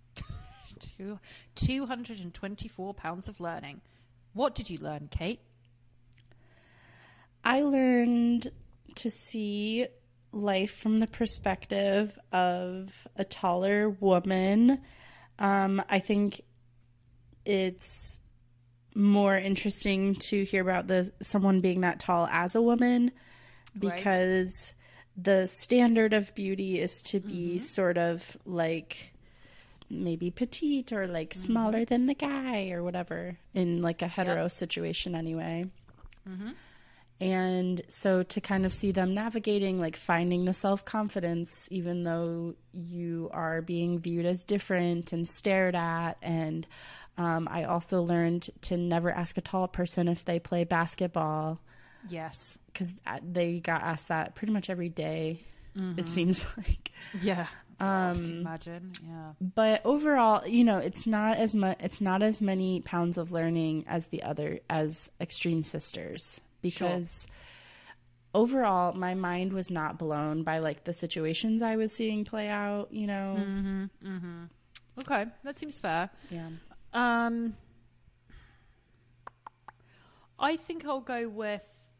224 pounds of learning. What did you learn, Kate? I learned to see life from the perspective of a taller woman. I think it's more interesting to hear about someone being that tall as a woman, because the standard of beauty is to be sort of like maybe petite or like smaller than the guy or whatever, in like a hetero situation anyway. And so to kind of see them navigating, like finding the self-confidence, even though you are being viewed as different and stared at. And I also learned to never ask a tall person if they play basketball. Yes. Because they got asked that pretty much every day, it seems like. Yeah. I can imagine. Yeah. But overall, you know, it's not as many pounds of learning as as Extreme Sisters. Because overall, my mind was not blown by like the situations I was seeing play out, you know. Okay, that seems fair. Yeah. I think I'll go with.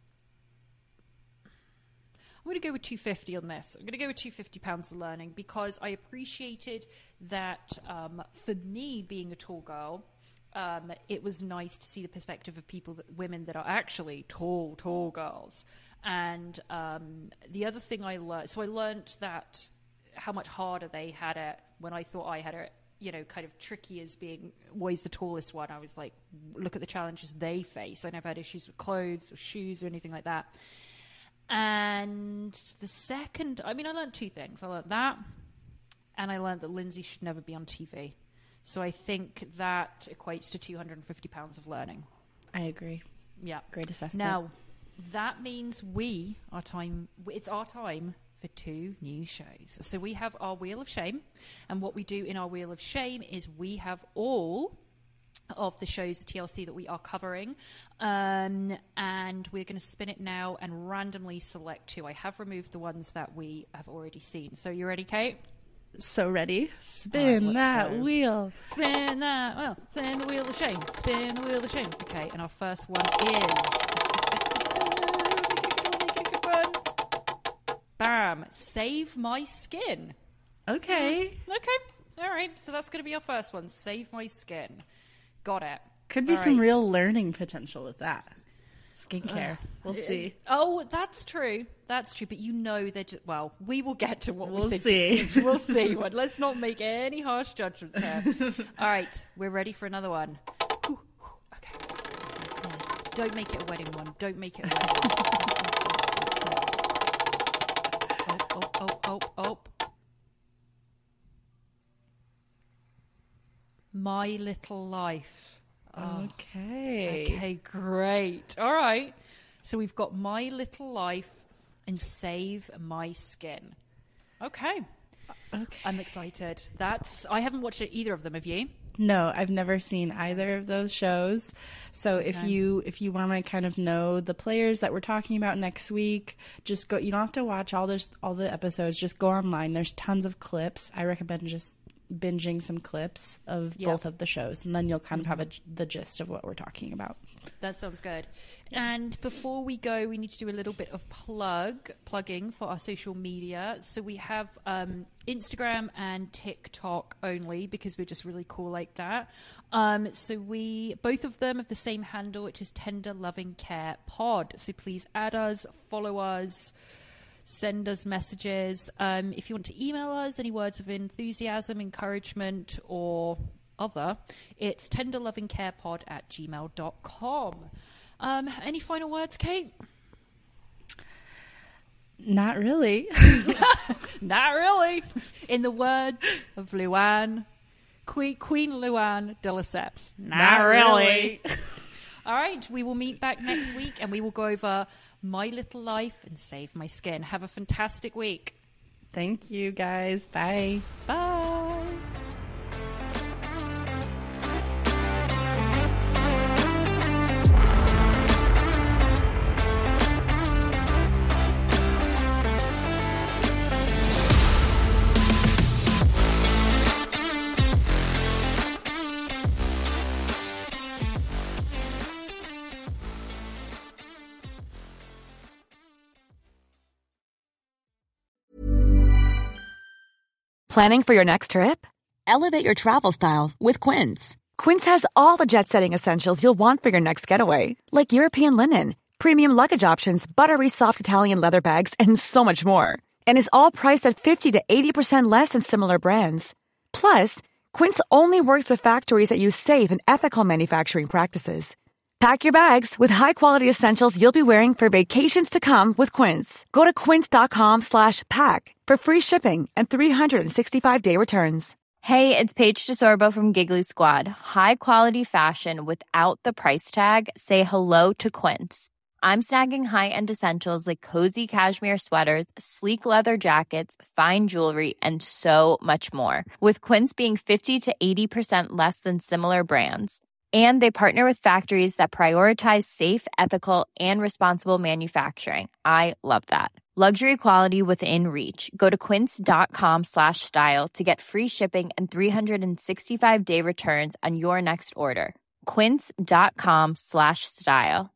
I'm going to go with 250 on this. I'm going to go with 250 pounds of learning because I appreciated that for me, being a tall girl, it was nice to see the perspective of women that are actually tall girls. And the other thing I learned that how much harder they had it when I thought I had it, you know, kind of tricky as being always the tallest one. I was like, look at the challenges they face. I never had issues with clothes or shoes or anything like that. And the second, I mean, I learned 2 things. I learned that, and I learned that Lindsay should never be on TV. So I think that equates to £250 of learning. I agree. Yeah. Great assessment. Now, that means it's our time for 2 new shows. So we have our Wheel of Shame, and what we do in our Wheel of Shame is we have all of the shows TLC that we are covering, and we're going to spin it now and randomly select 2. I have removed the ones that we have already seen. So you ready, Kate? So ready? Spin that wheel. Spin that wheel. Spin the Wheel of Shame. Spin the Wheel of Shame. Okay, and our first one is... Bam! Save My Skin. Okay. All right. So that's going to be our first one. Save My Skin. Got it. Could be some real learning potential with that. Skincare. We'll see. Oh, that's true. That's true. But they're just... Well, we will get to what we'll we think. See. We'll see. Let's not make any harsh judgments here. All right. We're ready for another one. Okay. Come on. Don't make it a wedding one. Don't make it a wedding one. Oh. My Little Life. Oh. Okay, great. All right. So we've got My Little Life and Save My Skin. Okay. I'm excited. I haven't watched either of them. Have you? No, I've never seen either of those shows. So if you want to kind of know the players that we're talking about next week, just go. You don't have to watch all the episodes. Just go online. There's tons of clips. I recommend just binging some clips of both of the shows, and then you'll kind of have the gist of what we're talking about. That sounds good. And before we go, we need to do a little bit of plugging for our social media. So we have Instagram and TikTok only, because we're just really cool like that. So both of them have the same handle, which is Tender Loving Care Pod. So please add us, follow us, send us messages. If you want to email us any words of enthusiasm, encouragement, or other, it's tenderlovingcarepod@gmail.com. Any final words, Kate? Not really. Not really. In the words of Luann, Queen Luann de Lesseps. Not really. All right, we will meet back next week, and we will go over My Little Life and Save My Skin. Have a fantastic week. Thank you, guys. Bye. Bye. Planning for your next trip? Elevate your travel style with Quince. Quince has all the jet-setting essentials you'll want for your next getaway, like European linen, premium luggage options, buttery soft Italian leather bags, and so much more. And is all priced at 50 to 80% less than similar brands. Plus, Quince only works with factories that use safe and ethical manufacturing practices. Pack your bags with high-quality essentials you'll be wearing for vacations to come with Quince. Go to quince.com/pack for free shipping and 365-day returns. Hey, it's Paige DeSorbo from Giggly Squad. High quality fashion without the price tag. Say hello to Quince. I'm snagging high-end essentials like cozy cashmere sweaters, sleek leather jackets, fine jewelry, and so much more. With Quince being 50 to 80% less than similar brands. And they partner with factories that prioritize safe, ethical, and responsible manufacturing. I love that. Luxury quality within reach. Go to quince.com/style to get free shipping and 365-day returns on your next order. Quince.com/style.